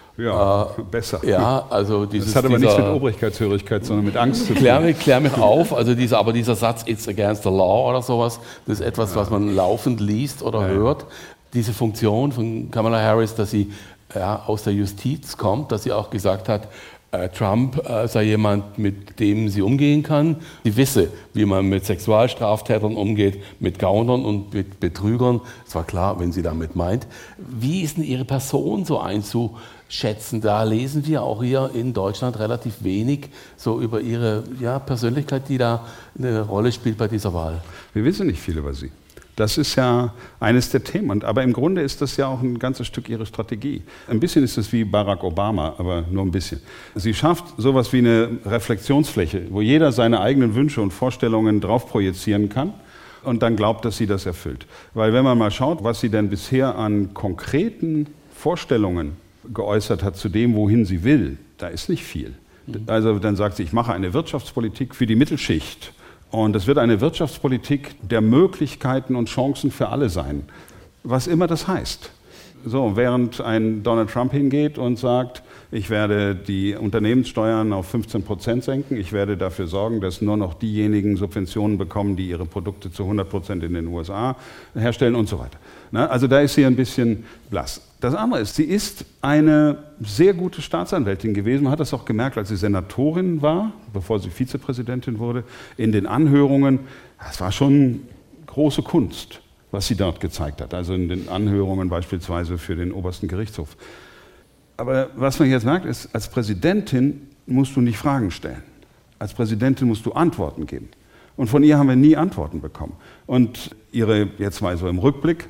Ja, besser.
Ja, also
das hat aber nichts mit Obrigkeitshörigkeit, sondern mit Angst zu tun.
Klär mich auf, also dieser Satz, it's against the law oder sowas, das ist etwas, was man laufend liest oder hört. Diese Funktion von Kamala Harris, dass sie aus der Justiz kommt, dass sie auch gesagt hat, Trump sei jemand, mit dem sie umgehen kann. Sie wisse, wie man mit Sexualstraftätern umgeht, mit Gaunern und mit Betrügern. Es war klar, wenn sie damit meint. Wie ist denn Ihre Person so einzuschätzen? Da lesen wir auch hier in Deutschland relativ wenig so über Ihre Persönlichkeit, die da eine Rolle spielt bei dieser Wahl.
Wir wissen nicht viel über sie. Das ist ja eines der Themen. Aber im Grunde ist das ja auch ein ganzes Stück ihre Strategie. Ein bisschen ist es wie Barack Obama, aber nur ein bisschen. Sie schafft sowas wie eine Reflexionsfläche, wo jeder seine eigenen Wünsche und Vorstellungen drauf projizieren kann und dann glaubt, dass sie das erfüllt. Weil wenn man mal schaut, was sie denn bisher an konkreten Vorstellungen geäußert hat zu dem, wohin sie will, da ist nicht viel. Also dann sagt sie, ich mache eine Wirtschaftspolitik für die Mittelschicht. Und es wird eine Wirtschaftspolitik der Möglichkeiten und Chancen für alle sein, was immer das heißt. So, während ein Donald Trump hingeht und sagt, ich werde die Unternehmenssteuern auf 15% senken, ich werde dafür sorgen, dass nur noch diejenigen Subventionen bekommen, die ihre Produkte zu 100% in den USA herstellen und so weiter. Also da ist sie ein bisschen blass. Das andere ist, sie ist eine sehr gute Staatsanwältin gewesen. Man hat das auch gemerkt, als sie Senatorin war, bevor sie Vizepräsidentin wurde, in den Anhörungen. Das war schon große Kunst, was sie dort gezeigt hat. Also in den Anhörungen beispielsweise für den obersten Gerichtshof. Aber was man jetzt merkt, ist, als Präsidentin musst du nicht Fragen stellen. Als Präsidentin musst du Antworten geben. Und von ihr haben wir nie Antworten bekommen. Und jetzt mal so im Rückblick,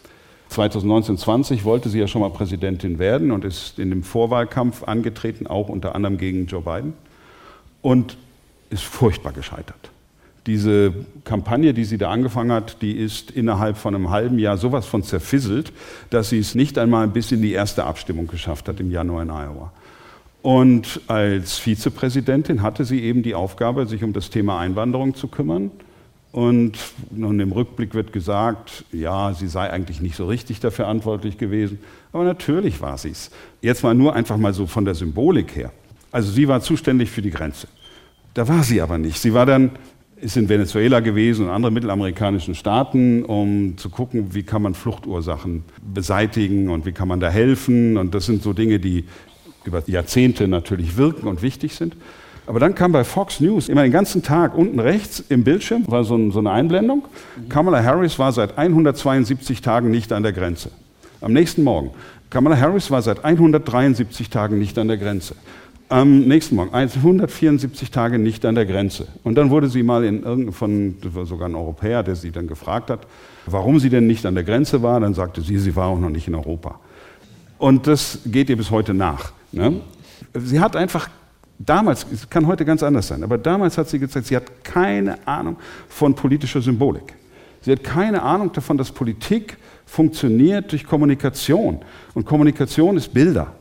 2019-20 wollte sie ja schon mal Präsidentin werden und ist in dem Vorwahlkampf angetreten, auch unter anderem gegen Joe Biden, und ist furchtbar gescheitert. Diese Kampagne, die sie da angefangen hat, die ist innerhalb von einem halben Jahr sowas von zerfisselt, dass sie es nicht einmal bis in die erste Abstimmung geschafft hat im Januar in Iowa. Und als Vizepräsidentin hatte sie eben die Aufgabe, sich um das Thema Einwanderung zu kümmern. Und nun im Rückblick wird gesagt, ja, sie sei eigentlich nicht so richtig dafür verantwortlich gewesen. Aber natürlich war sie es. Jetzt mal nur einfach mal so von der Symbolik her. Also sie war zuständig für die Grenze. Da war sie aber nicht. Sie war dann, ist in Venezuela gewesen und anderen mittelamerikanischen Staaten, um zu gucken, wie kann man Fluchtursachen beseitigen und wie kann man da helfen. Und das sind so Dinge, die über Jahrzehnte natürlich wirken und wichtig sind. Aber dann kam bei Fox News immer den ganzen Tag unten rechts im Bildschirm, war so eine Einblendung, Kamala Harris war seit 172 Tagen nicht an der Grenze. Am nächsten Morgen, Kamala Harris war seit 173 Tagen nicht an der Grenze. Am nächsten Morgen, 174 Tage nicht an der Grenze. Und dann wurde sie mal das war sogar ein Europäer, der sie dann gefragt hat, warum sie denn nicht an der Grenze war. Dann sagte sie war auch noch nicht in Europa. Und das geht ihr bis heute nach. Ne? Sie hat einfach damals, es kann heute ganz anders sein, aber damals hat sie gezeigt, sie hat keine Ahnung von politischer Symbolik. Sie hat keine Ahnung davon, dass Politik funktioniert durch Kommunikation. Und Kommunikation ist Bilder.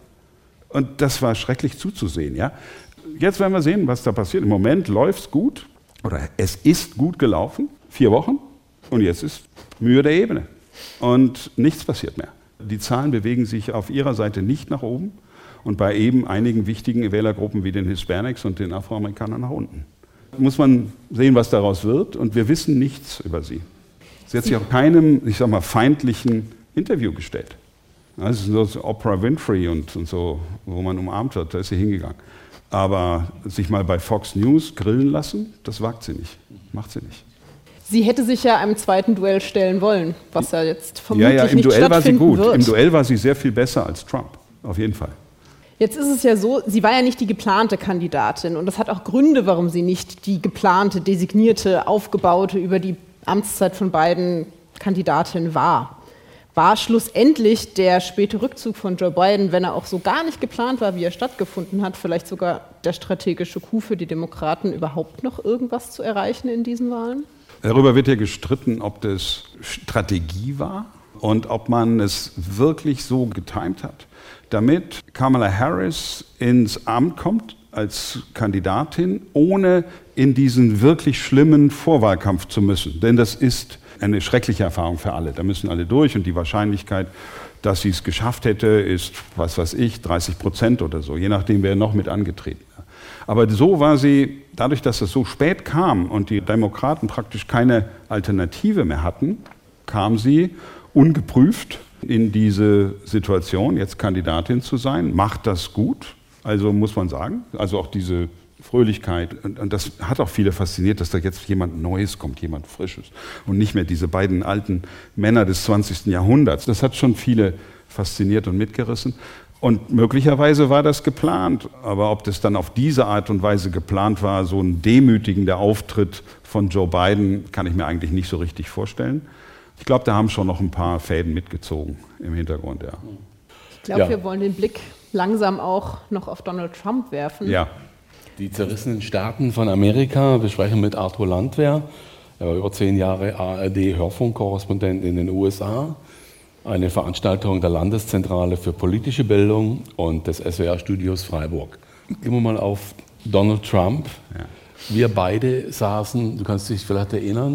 Und das war schrecklich zuzusehen. Ja? Jetzt werden wir sehen, was da passiert. Im Moment läuft es gut, oder es ist gut gelaufen, 4 Wochen, und jetzt ist Mühe der Ebene. Und nichts passiert mehr. Die Zahlen bewegen sich auf ihrer Seite nicht nach oben und bei eben einigen wichtigen Wählergruppen wie den Hispanics und den Afroamerikanern nach unten. Muss man sehen, was daraus wird, und wir wissen nichts über sie. Sie hat sich auch keinem, ich sag mal, feindlichen Interview gestellt. Das ist so Oprah Winfrey und so, wo man umarmt wird, da ist sie hingegangen. Aber sich mal bei Fox News grillen lassen, das wagt sie nicht, macht sie nicht.
Sie hätte sich ja einem zweiten Duell stellen wollen, was ja jetzt vermutlich
im
nicht
Duell war sie gut.
wird.
Im Duell war sie sehr viel besser als Trump, auf jeden Fall.
Jetzt ist es ja so, sie war ja nicht die geplante Kandidatin, und das hat auch Gründe, warum sie nicht die geplante, designierte, aufgebaute, über die Amtszeit von beiden Kandidatin war. War schlussendlich der späte Rückzug von Joe Biden, wenn er auch so gar nicht geplant war, wie er stattgefunden hat, vielleicht sogar der strategische Coup für die Demokraten, überhaupt noch irgendwas zu erreichen in diesen Wahlen?
Darüber wird ja gestritten, ob das Strategie war und ob man es wirklich so getimt hat, damit Kamala Harris ins Amt kommt als Kandidatin, ohne in diesen wirklich schlimmen Vorwahlkampf zu müssen. Denn das ist eine schreckliche Erfahrung für alle. Da müssen alle durch, und die Wahrscheinlichkeit, dass sie es geschafft hätte, ist, was weiß ich, 30% oder so, je nachdem, wer noch mit angetreten wäre. Aber so war sie, dadurch, dass es so spät kam und die Demokraten praktisch keine Alternative mehr hatten, kam sie ungeprüft in diese Situation, jetzt Kandidatin zu sein, macht das gut, also muss man sagen, also auch diese Fröhlichkeit, und das hat auch viele fasziniert, dass da jetzt jemand Neues kommt, jemand Frisches und nicht mehr diese beiden alten Männer des 20. Jahrhunderts. Das hat schon viele fasziniert und mitgerissen, und möglicherweise war das geplant, aber ob das dann auf diese Art und Weise geplant war, so ein demütigender Auftritt von Joe Biden, kann ich mir eigentlich nicht so richtig vorstellen. Ich glaube, da haben schon noch ein paar Fäden mitgezogen im Hintergrund. Ja.
Ich glaube, wir wollen den Blick langsam auch noch auf Donald Trump werfen.
Ja.
Die zerrissenen Staaten von Amerika. Wir sprechen mit Arthur Landwehr. Er war über 10 Jahre ARD-Hörfunkkorrespondent in den USA. Eine Veranstaltung der Landeszentrale für politische Bildung und des SWR-Studios Freiburg. Gehen wir mal auf Donald Trump. Ja. Wir beide saßen, du kannst dich vielleicht erinnern,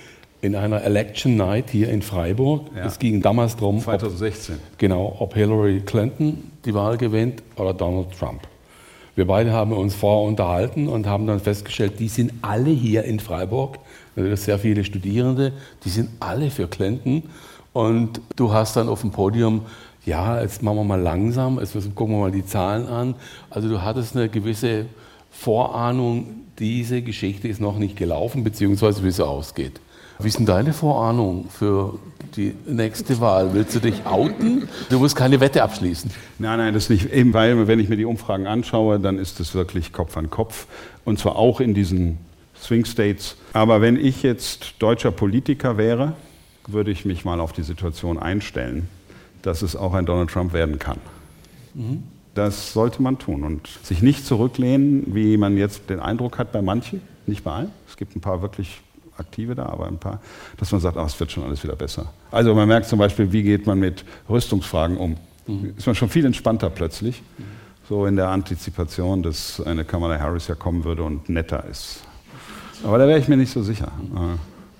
in einer Election Night hier in Freiburg. Ja. Es ging damals darum,
2016.
Ob Hillary Clinton die Wahl gewinnt oder Donald Trump. Wir beide haben uns vorher unterhalten und haben dann festgestellt, die sind alle hier in Freiburg, sehr viele Studierende, die sind alle für Clinton. Und du hast dann auf dem Podium, ja, jetzt machen wir mal langsam, jetzt gucken wir mal die Zahlen an. Also du hattest eine gewisse Vorahnung, diese Geschichte ist noch nicht gelaufen, beziehungsweise wie es ausgeht. Wie ist denn deine Vorahnung für die nächste Wahl? Willst du dich outen? Du musst keine Wette abschließen.
Nein, das nicht. Eben weil, wenn ich mir die Umfragen anschaue, dann ist es wirklich Kopf an Kopf. Und zwar auch in diesen Swing States. Aber wenn ich jetzt deutscher Politiker wäre, würde ich mich mal auf die Situation einstellen, dass es auch ein Donald Trump werden kann. Mhm. Das sollte man tun und sich nicht zurücklehnen, wie man jetzt den Eindruck hat bei manchen, nicht bei allen. Es gibt ein paar wirklich Aktive da, aber ein paar, dass man sagt, es wird schon alles wieder besser. Also man merkt zum Beispiel, wie geht man mit Rüstungsfragen um. Ist man schon viel entspannter plötzlich, so in der Antizipation, dass eine Kamala Harris ja kommen würde und netter ist. Aber da wäre ich mir nicht so sicher.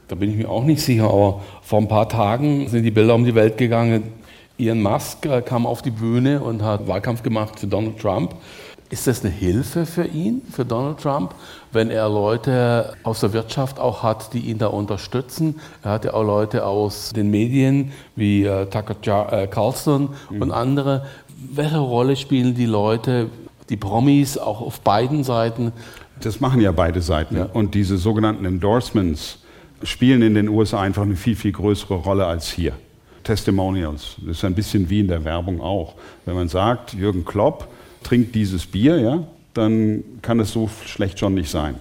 Da bin ich mir auch nicht sicher, aber vor ein paar Tagen sind die Bilder um die Welt gegangen. Elon Musk kam auf die Bühne und hat Wahlkampf gemacht für Donald Trump. Ist das eine Hilfe für ihn, für Donald Trump, wenn er Leute aus der Wirtschaft auch hat, die ihn da unterstützen? Er hat ja auch Leute aus den Medien wie Tucker Carlson und andere. Welche Rolle spielen die Leute, die Promis, auch auf beiden Seiten?
Das machen ja beide Seiten.
Ja.
Und diese sogenannten Endorsements spielen in den USA einfach eine viel, viel größere Rolle als hier. Testimonials, das ist ein bisschen wie in der Werbung auch. Wenn man sagt, Jürgen Klopp trinkt dieses Bier, ja, dann kann es so schlecht schon nicht sein.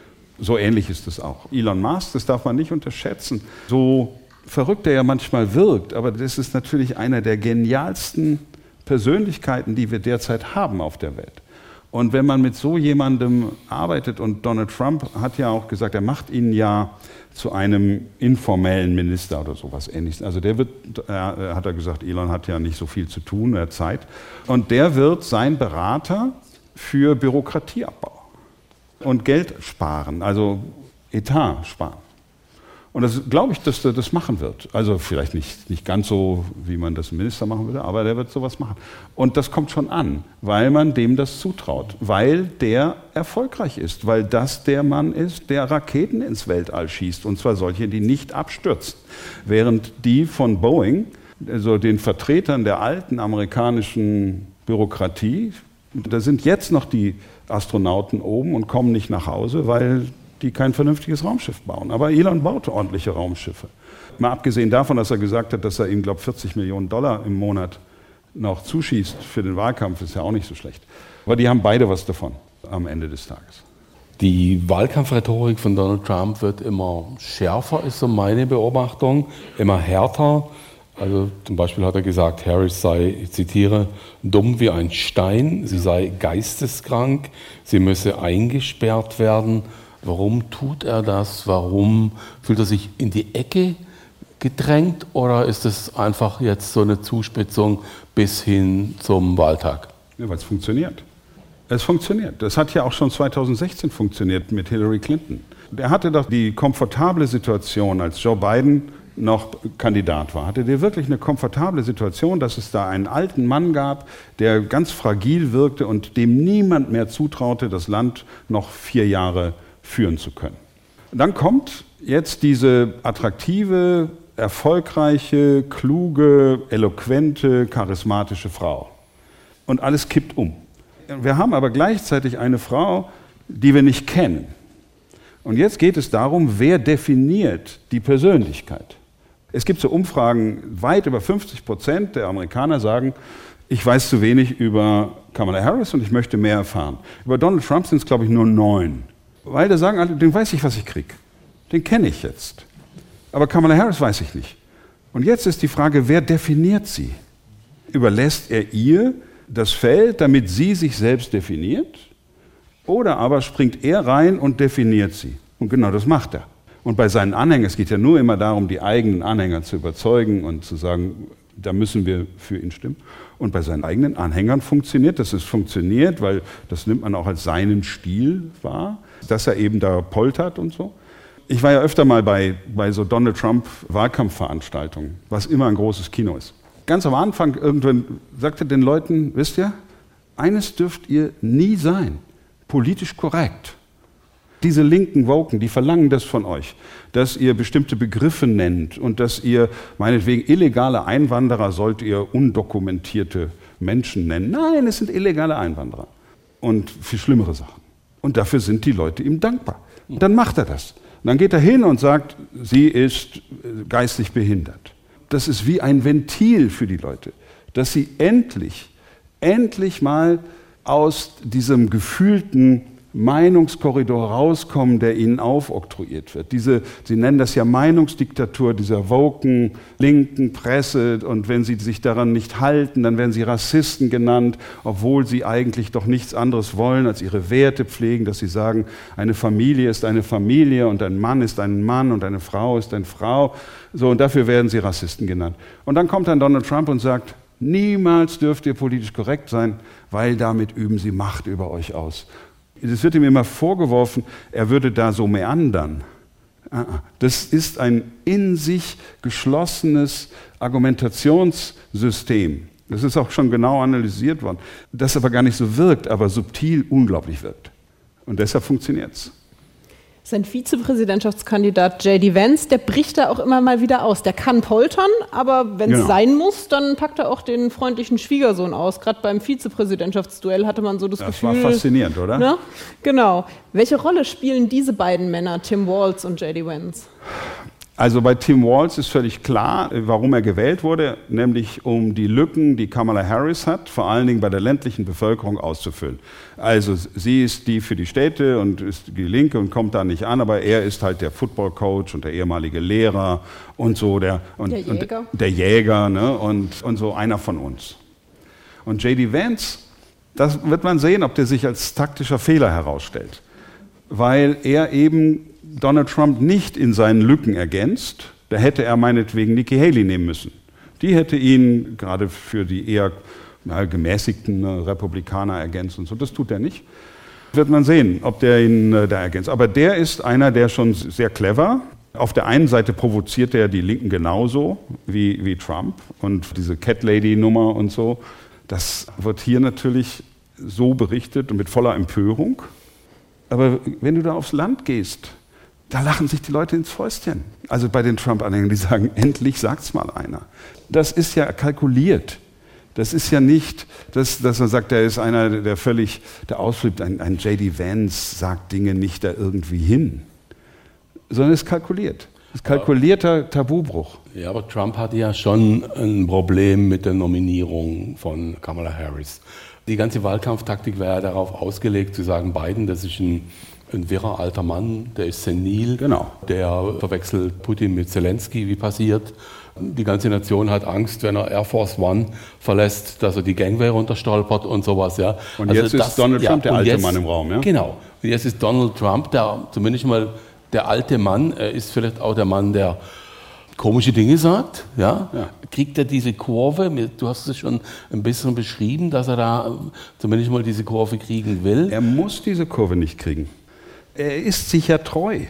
So ähnlich ist es auch. Elon Musk, das darf man nicht unterschätzen. So verrückt er ja manchmal wirkt, aber das ist natürlich einer der genialsten Persönlichkeiten, die wir derzeit haben auf der Welt. Und wenn man mit so jemandem arbeitet, und Donald Trump hat ja auch gesagt, er macht ihn ja zu einem informellen Minister oder sowas Ähnliches. Also hat er gesagt, Elon hat ja nicht so viel zu tun, er hat Zeit. Und der wird sein Berater für Bürokratieabbau und Geld sparen, also Etat sparen. Und das glaube ich, dass er das machen wird. Also vielleicht nicht ganz so, wie man das Minister machen würde, aber der wird sowas machen. Und das kommt schon an, weil man dem das zutraut, weil der erfolgreich ist, weil das der Mann ist, der Raketen ins Weltall schießt, und zwar solche, die nicht abstürzen. Während die von Boeing, also den Vertretern der alten amerikanischen Bürokratie, da sind jetzt noch die Astronauten oben und kommen nicht nach Hause, weil die kein vernünftiges Raumschiff bauen. Aber Elon baut ordentliche Raumschiffe. Mal abgesehen davon, dass er gesagt hat, dass er ihm, glaube ich, $40 Millionen im Monat noch zuschießt für den Wahlkampf, ist ja auch nicht so schlecht. Aber die haben beide was davon am Ende des Tages.
Die Wahlkampfrhetorik von Donald Trump wird immer schärfer, ist so meine Beobachtung, immer härter. Also zum Beispiel hat er gesagt, Harris sei, ich zitiere, dumm wie ein Stein, sie sei geisteskrank, sie müsse eingesperrt werden. Warum tut er das? Warum fühlt er sich in die Ecke gedrängt? Oder ist es einfach jetzt so eine Zuspitzung bis hin zum Wahltag?
Ja, weil es funktioniert. Es funktioniert. Das hat ja auch schon 2016 funktioniert mit Hillary Clinton. Er hatte doch die komfortable Situation, als Joe Biden noch Kandidat war. Hatte der wirklich eine komfortable Situation, dass es da einen alten Mann gab, der ganz fragil wirkte und dem niemand mehr zutraute, das Land noch 4 Jahre führen zu können. Dann kommt jetzt diese attraktive, erfolgreiche, kluge, eloquente, charismatische Frau. Und alles kippt um. Wir haben aber gleichzeitig eine Frau, die wir nicht kennen. Und jetzt geht es darum, wer definiert die Persönlichkeit. Es gibt so Umfragen, weit über 50% der Amerikaner sagen, ich weiß zu wenig über Kamala Harris und ich möchte mehr erfahren. Über Donald Trump sind es, glaube ich, nur 9. Weil da sagen alle, den weiß ich, was ich kriege. Den kenne ich jetzt. Aber Kamala Harris weiß ich nicht. Und jetzt ist die Frage, wer definiert sie? Überlässt er ihr das Feld, damit sie sich selbst definiert? Oder aber springt er rein und definiert sie? Und genau das macht er. Und bei seinen Anhängern, es geht ja nur immer darum, die eigenen Anhänger zu überzeugen und zu sagen, da müssen wir für ihn stimmen. Und bei seinen eigenen Anhängern funktioniert das. Es funktioniert, weil das nimmt man auch als seinen Stil wahr, dass er eben da poltert und so. Ich war ja öfter mal bei so Donald Trump Wahlkampfveranstaltungen, was immer ein großes Kino ist. Ganz am Anfang irgendwann sagte den Leuten, wisst ihr, eines dürft ihr nie sein, politisch korrekt. Diese linken Woken, die verlangen das von euch, dass ihr bestimmte Begriffe nennt und dass ihr, meinetwegen, illegale Einwanderer sollt ihr undokumentierte Menschen nennen. Nein, es sind illegale Einwanderer und viel schlimmere Sachen. Und dafür sind die Leute ihm dankbar. Und dann macht er das. Und dann geht er hin und sagt, sie ist geistig behindert. Das ist wie ein Ventil für die Leute, dass sie endlich mal aus diesem gefühlten Meinungskorridor rauskommen, der ihnen aufoktroyiert wird. Sie nennen das ja Meinungsdiktatur dieser woken, linken Presse, und wenn sie sich daran nicht halten, dann werden sie Rassisten genannt, obwohl sie eigentlich doch nichts anderes wollen, als ihre Werte pflegen, dass sie sagen, eine Familie ist eine Familie und ein Mann ist ein Mann und eine Frau ist eine Frau. So, und dafür werden sie Rassisten genannt. Und dann kommt dann Donald Trump und sagt, niemals dürft ihr politisch korrekt sein, weil damit üben sie Macht über euch aus. Es wird ihm immer vorgeworfen, er würde da so meandern. Das ist ein in sich geschlossenes Argumentationssystem. Das ist auch schon genau analysiert worden. Das aber gar nicht so wirkt, aber subtil unglaublich wirkt. Und deshalb funktioniert es.
Sein Vizepräsidentschaftskandidat J.D. Vance, der bricht da auch immer mal wieder aus. Der kann poltern, aber wenn es sein muss, dann packt er auch den freundlichen Schwiegersohn aus. Gerade beim Vizepräsidentschaftsduell hatte man so das Gefühl...
Das war faszinierend, oder?
Ne? Genau. Welche Rolle spielen diese beiden Männer, Tim Walz und J.D. Vance?
Also bei Tim Walz ist völlig klar, warum er gewählt wurde, nämlich um die Lücken, die Kamala Harris hat, vor allen Dingen bei der ländlichen Bevölkerung auszufüllen. Also sie ist die für die Städte und ist die Linke und kommt da nicht an, aber er ist halt der Football-Coach und der ehemalige Lehrer und so, der Jäger, ne? und so einer von uns. Und J.D. Vance, das wird man sehen, ob der sich als taktischer Fehler herausstellt, weil er eben Donald Trump nicht in seinen Lücken ergänzt, da hätte er meinetwegen Nikki Haley nehmen müssen. Die hätte ihn gerade für die eher gemäßigten Republikaner ergänzt und so. Das tut er nicht. Wird man sehen, ob der ihn da ergänzt. Aber der ist einer, der schon sehr clever. Auf der einen Seite provoziert er die Linken genauso wie Trump und diese Cat Lady-Nummer und so. Das wird hier natürlich so berichtet und mit voller Empörung. Aber wenn du da aufs Land gehst, da lachen sich die Leute ins Fäustchen. Also bei den Trump-Anhängern, die sagen, endlich sagt's mal einer. Das ist ja kalkuliert. Das ist ja nicht, dass man sagt, der ist einer, der ausflippt. Ein J.D. Vance sagt Dinge nicht da irgendwie hin. Sondern es ist kalkuliert. Es ist kalkulierter Tabubruch.
Ja, aber Trump hatte ja schon ein Problem mit der Nominierung von Kamala Harris. Die ganze Wahlkampftaktik war ja darauf ausgelegt, zu sagen, Biden, das ist ein wirrer alter Mann, der ist senil,
genau. Der
verwechselt Putin mit Zelensky, wie passiert. Die ganze Nation hat Angst, wenn er Air Force One verlässt, dass er die Gangway runterstolpert und sowas. Ja.
Und also jetzt ist Donald Trump der alte Mann im Raum. Ja?
Genau. Und jetzt ist Donald Trump, zumindest mal der alte Mann, er ist vielleicht auch der Mann, der komische Dinge sagt. Ja? Kriegt er diese Kurve? Du hast es schon ein bisschen beschrieben, dass er da zumindest mal diese Kurve kriegen will.
Er muss diese Kurve nicht kriegen. Er ist sich ja treu.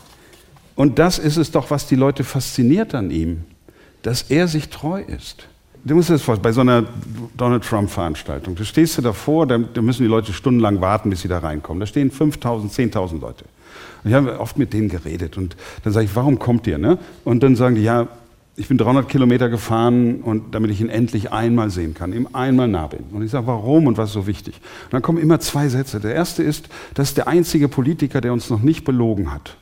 Und das ist es doch, was die Leute fasziniert an ihm, dass er sich treu ist. Du musst dir das vorstellen, bei so einer Donald Trump-Veranstaltung, du stehst davor, da müssen die Leute stundenlang warten, bis sie da reinkommen. Da stehen 5.000, 10.000 Leute. Und ich habe oft mit denen geredet und dann sage ich, warum kommt ihr? Ne? Und dann sagen die, ja, ich bin 300 Kilometer gefahren, und damit ich ihn endlich einmal sehen kann, ihm einmal nah bin. Und ich sage, warum und was ist so wichtig? Und dann kommen immer 2 Sätze. Der erste ist, das ist der einzige Politiker, der uns noch nicht belogen hat.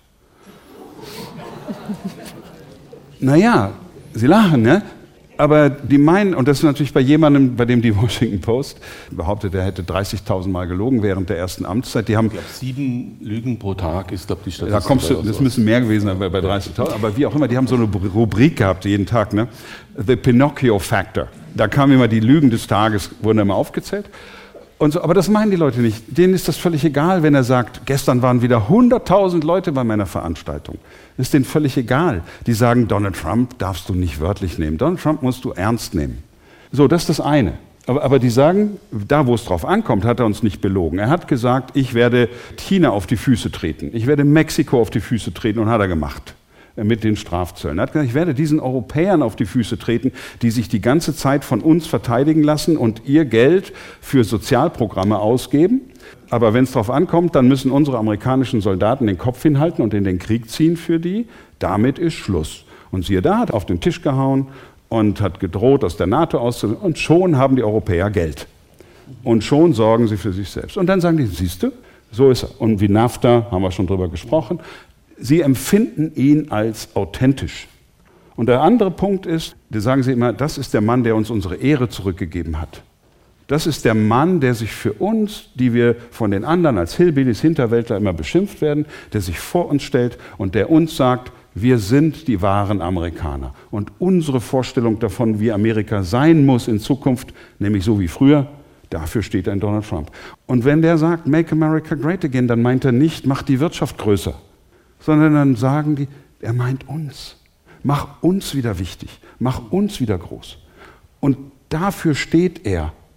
Naja, sie lachen, ne? Aber die meinen, und das ist natürlich bei jemandem, bei dem die Washington Post behauptet, er hätte 30.000 Mal gelogen während der ersten Amtszeit. Die haben,
ich glaube, 7 Lügen pro Tag ist, glaube ich, die Statistik.
Das müssen mehr gewesen sein bei 30.000. Aber wie auch immer, die haben so eine Rubrik gehabt jeden Tag, ne? The Pinocchio Factor. Da kamen immer die Lügen des Tages, wurden immer aufgezählt. Und so, aber das meinen die Leute nicht. Denen ist das völlig egal, wenn er sagt, gestern waren wieder 100.000 Leute bei meiner Veranstaltung. Das ist denen völlig egal. Die sagen, Donald Trump darfst du nicht wörtlich nehmen. Donald Trump musst du ernst nehmen. So, das ist das eine. Aber die sagen, da wo es drauf ankommt, hat er uns nicht belogen. Er hat gesagt, ich werde China auf die Füße treten. Ich werde Mexiko auf die Füße treten, und hat er gemacht. Mit den Strafzöllen. Er hat gesagt, ich werde diesen Europäern auf die Füße treten, die sich die ganze Zeit von uns verteidigen lassen und ihr Geld für Sozialprogramme ausgeben. Aber wenn es darauf ankommt, dann müssen unsere amerikanischen Soldaten den Kopf hinhalten und in den Krieg ziehen für die. Damit ist Schluss. Und siehe da, hat auf den Tisch gehauen und hat gedroht, aus der NATO auszutreten. Und schon haben die Europäer Geld. Und schon sorgen sie für sich selbst. Und dann sagen die, siehst du, so ist er. Und wie NAFTA, haben wir schon drüber gesprochen, sie empfinden ihn als authentisch. Und der andere Punkt ist, da sagen sie immer, das ist der Mann, der uns unsere Ehre zurückgegeben hat. Das ist der Mann, der sich für uns, die wir von den anderen als Hillbillies, Hinterwäldler immer beschimpft werden, der sich vor uns stellt und der uns sagt, wir sind die wahren Amerikaner. Und unsere Vorstellung davon, wie Amerika sein muss in Zukunft, nämlich so wie früher, dafür steht ein Donald Trump. Und wenn der sagt, make America great again, dann meint er nicht, mach die Wirtschaft größer, sondern dann sagen die, er meint uns. Mach uns wieder wichtig, mach uns wieder groß. Und dafür steht er.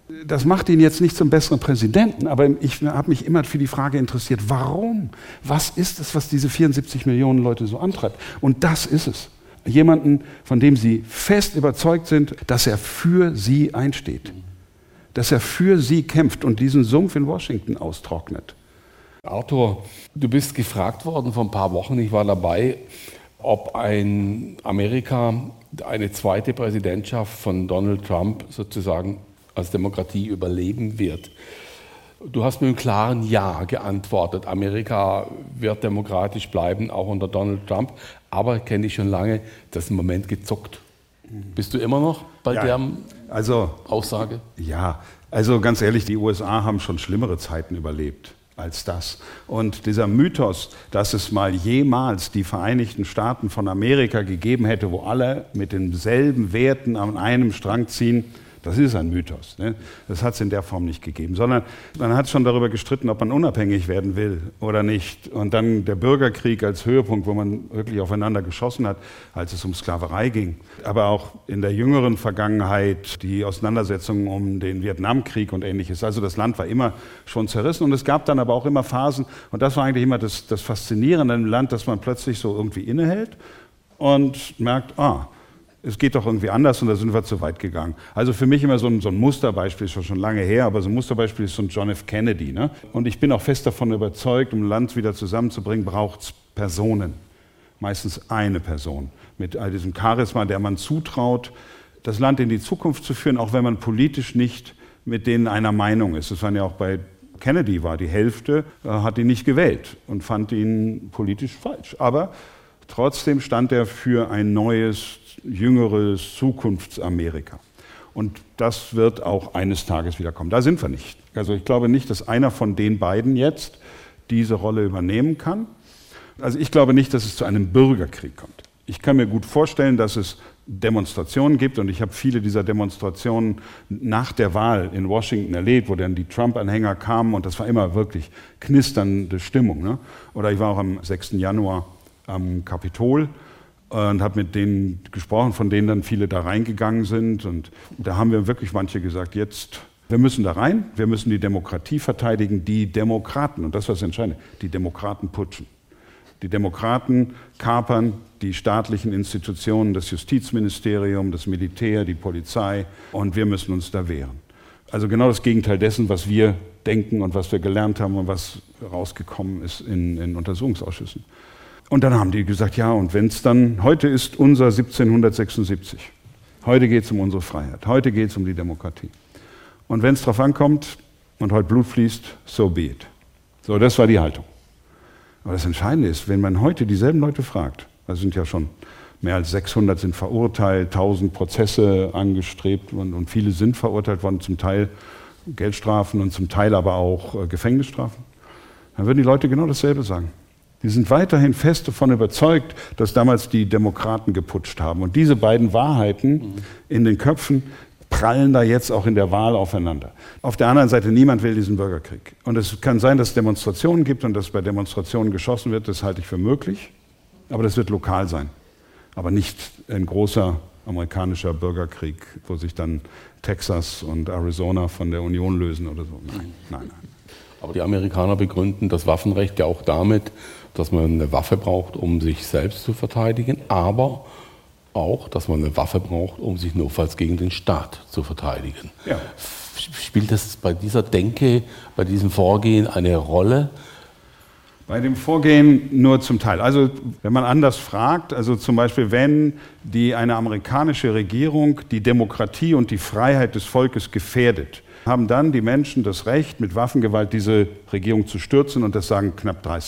Das macht ihn jetzt nicht zum besseren Präsidenten, aber ich habe mich immer für die Frage interessiert, warum? Was ist es, was diese 74 Millionen Leute so antreibt? Und das ist es. Jemanden, von dem sie fest überzeugt sind, dass er für sie einsteht, dass er für sie kämpft und diesen Sumpf in Washington austrocknet.
Arthur, du bist gefragt worden vor ein paar Wochen, ich war dabei, ob ein Amerika eine zweite Präsidentschaft von Donald Trump sozusagen als Demokratie überleben wird. Du hast mit einem klaren Ja geantwortet. Amerika wird demokratisch bleiben, auch unter Donald Trump. Aber kenne ich schon lange, das ist im Moment gezuckt. Bist du immer noch bei der Aussage?
Ja, also ganz ehrlich, die USA haben schon schlimmere Zeiten überlebt als das. Und dieser Mythos, dass es mal jemals die Vereinigten Staaten von Amerika gegeben hätte, wo alle mit denselben Werten an einem Strang ziehen, das ist ein Mythos. Ne? Das hat es in der Form nicht gegeben, sondern man hat schon darüber gestritten, ob man unabhängig werden will oder nicht. Und dann der Bürgerkrieg als Höhepunkt, wo man wirklich aufeinander geschossen hat, als es um Sklaverei ging. Aber auch in der jüngeren Vergangenheit die Auseinandersetzungen um den Vietnamkrieg und Ähnliches. Also das Land war immer schon zerrissen und es gab dann aber auch immer Phasen, und das war eigentlich immer das Faszinierende im Land, dass man plötzlich so irgendwie innehält und merkt, es geht doch irgendwie anders und da sind wir zu weit gegangen. Also für mich immer so ein Musterbeispiel, ist schon lange her, aber so ein Musterbeispiel ist so ein John F. Kennedy. Ne? Und ich bin auch fest davon überzeugt, um ein Land wieder zusammenzubringen, braucht es Personen. Meistens eine Person mit all diesem Charisma, der man zutraut, das Land in die Zukunft zu führen, auch wenn man politisch nicht mit denen einer Meinung ist. Das waren ja auch bei Kennedy, war die Hälfte, hat ihn nicht gewählt und fand ihn politisch falsch. Aber trotzdem stand er für ein neues, jüngeres Zukunftsamerika. Und das wird auch eines Tages wieder kommen. Da sind wir nicht. Also ich glaube nicht, dass einer von den beiden jetzt diese Rolle übernehmen kann. Also ich glaube nicht, dass es zu einem Bürgerkrieg kommt. Ich kann mir gut vorstellen, dass es Demonstrationen gibt, und ich habe viele dieser Demonstrationen nach der Wahl in Washington erlebt, wo dann die Trump-Anhänger kamen, und das war immer wirklich knisternde Stimmung. Ne? Oder ich war auch am 6. Januar am Kapitol und habe mit denen gesprochen, von denen dann viele da reingegangen sind. Und da haben wir wirklich manche gesagt, wir müssen da rein, wir müssen die Demokratie verteidigen, die Demokraten, und das war das Entscheidende, die Demokraten putschen. Die Demokraten kapern die staatlichen Institutionen, das Justizministerium, das Militär, die Polizei, und wir müssen uns da wehren. Also genau das Gegenteil dessen, was wir denken und was wir gelernt haben und was rausgekommen ist in Untersuchungsausschüssen. Und dann haben die gesagt, ja, und wenn es dann, heute ist unser 1776, heute geht es um unsere Freiheit, heute geht es um die Demokratie. Und wenn es darauf ankommt und heute Blut fließt, so be it. So, das war die Haltung. Aber das Entscheidende ist, wenn man heute dieselben Leute fragt, da sind ja schon mehr als 600 sind verurteilt, 1000 Prozesse angestrebt und viele sind verurteilt worden, zum Teil Geldstrafen und zum Teil aber auch Gefängnisstrafen, dann würden die Leute genau dasselbe sagen. Die sind weiterhin fest davon überzeugt, dass damals die Demokraten geputscht haben. Und diese beiden Wahrheiten in den Köpfen prallen da jetzt auch in der Wahl aufeinander. Auf der anderen Seite, niemand will diesen Bürgerkrieg. Und es kann sein, dass es Demonstrationen gibt und dass bei Demonstrationen geschossen wird, das halte ich für möglich. Aber das wird lokal sein. Aber nicht ein großer amerikanischer Bürgerkrieg, wo sich dann Texas und Arizona von der Union lösen oder so. Nein.
Aber die Amerikaner begründen das Waffenrecht ja auch damit, dass man eine Waffe braucht, um sich selbst zu verteidigen, aber auch, dass man eine Waffe braucht, um sich notfalls gegen den Staat zu verteidigen. Ja. Spielt das bei dieser Denke, bei diesem Vorgehen eine Rolle?
Bei dem Vorgehen nur zum Teil. Also wenn man anders fragt, also zum Beispiel, wenn eine amerikanische Regierung die Demokratie und die Freiheit des Volkes gefährdet, haben dann die Menschen das Recht, mit Waffengewalt diese Regierung zu stürzen, und das sagen knapp 30%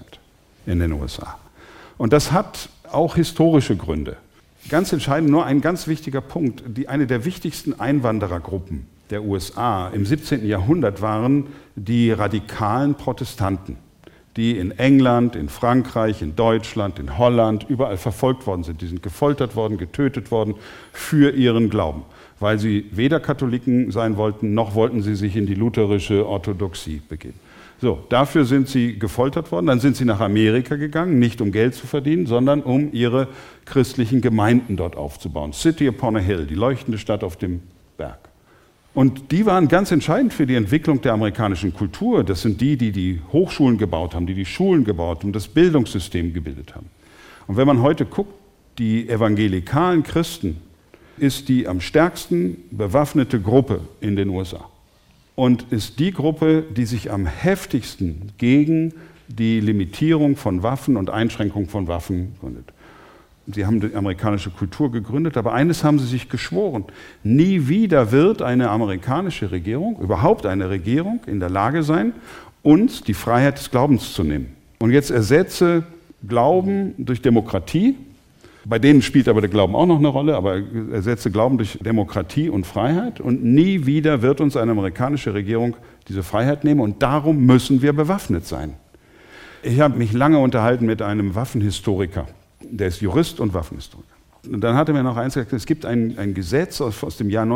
in den USA. Und das hat auch historische Gründe. Ganz entscheidend, nur ein ganz wichtiger Punkt, eine der wichtigsten Einwanderergruppen der USA im 17. Jahrhundert waren die radikalen Protestanten, die in England, in Frankreich, in Deutschland, in Holland überall verfolgt worden sind. Die sind gefoltert worden, getötet worden für ihren Glauben, weil sie weder Katholiken sein wollten, noch wollten sie sich in die lutherische Orthodoxie begeben. So, dafür sind sie gefoltert worden. Dann sind sie nach Amerika gegangen, nicht um Geld zu verdienen, sondern um ihre christlichen Gemeinden dort aufzubauen. City upon a Hill, die leuchtende Stadt auf dem Berg. Und die waren ganz entscheidend für die Entwicklung der amerikanischen Kultur. Das sind die Hochschulen gebaut haben, die Schulen gebaut haben, das Bildungssystem gebildet haben. Und wenn man heute guckt, die evangelikalen Christen ist die am stärksten bewaffnete Gruppe in den USA. Und ist die Gruppe, die sich am heftigsten gegen die Limitierung von Waffen und Einschränkung von Waffen gründet. Sie haben die amerikanische Kultur gegründet, aber eines haben sie sich geschworen: Nie wieder wird eine amerikanische Regierung, überhaupt eine Regierung, in der Lage sein, uns die Freiheit des Glaubens zu nehmen. Und jetzt ersetze Glauben durch Demokratie. Bei denen spielt aber der Glauben auch noch eine Rolle, aber ersetze Glauben durch Demokratie und Freiheit. Und nie wieder wird uns eine amerikanische Regierung diese Freiheit nehmen. Und darum müssen wir bewaffnet sein. Ich habe mich lange unterhalten mit einem Waffenhistoriker. Der ist Jurist und Waffenhistoriker. Und dann hat er mir noch eins gesagt: Es gibt ein Gesetz aus dem Jahr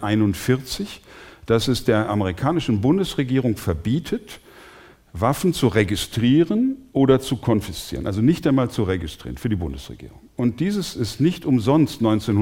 1941, das es der amerikanischen Bundesregierung verbietet, Waffen zu registrieren oder zu konfiszieren. Also nicht einmal zu registrieren für die Bundesregierung. Und dieses ist nicht umsonst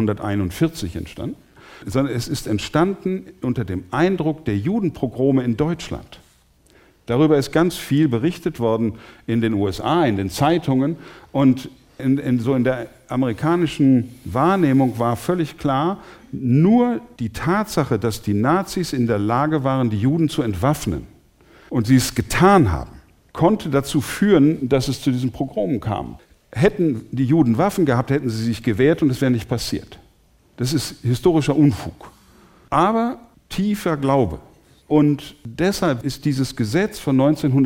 1941 entstanden, sondern es ist entstanden unter dem Eindruck der Judenpogrome in Deutschland. Darüber ist ganz viel berichtet worden in den USA, in den Zeitungen, und in der amerikanischen Wahrnehmung war völlig klar, nur die Tatsache, dass die Nazis in der Lage waren, die Juden zu entwaffnen und sie es getan haben, konnte dazu führen, dass es zu diesen Pogromen kam. Hätten die Juden Waffen gehabt, hätten sie sich gewehrt und es wäre nicht passiert. Das ist historischer Unfug, aber tiefer Glaube. Und deshalb ist dieses Gesetz von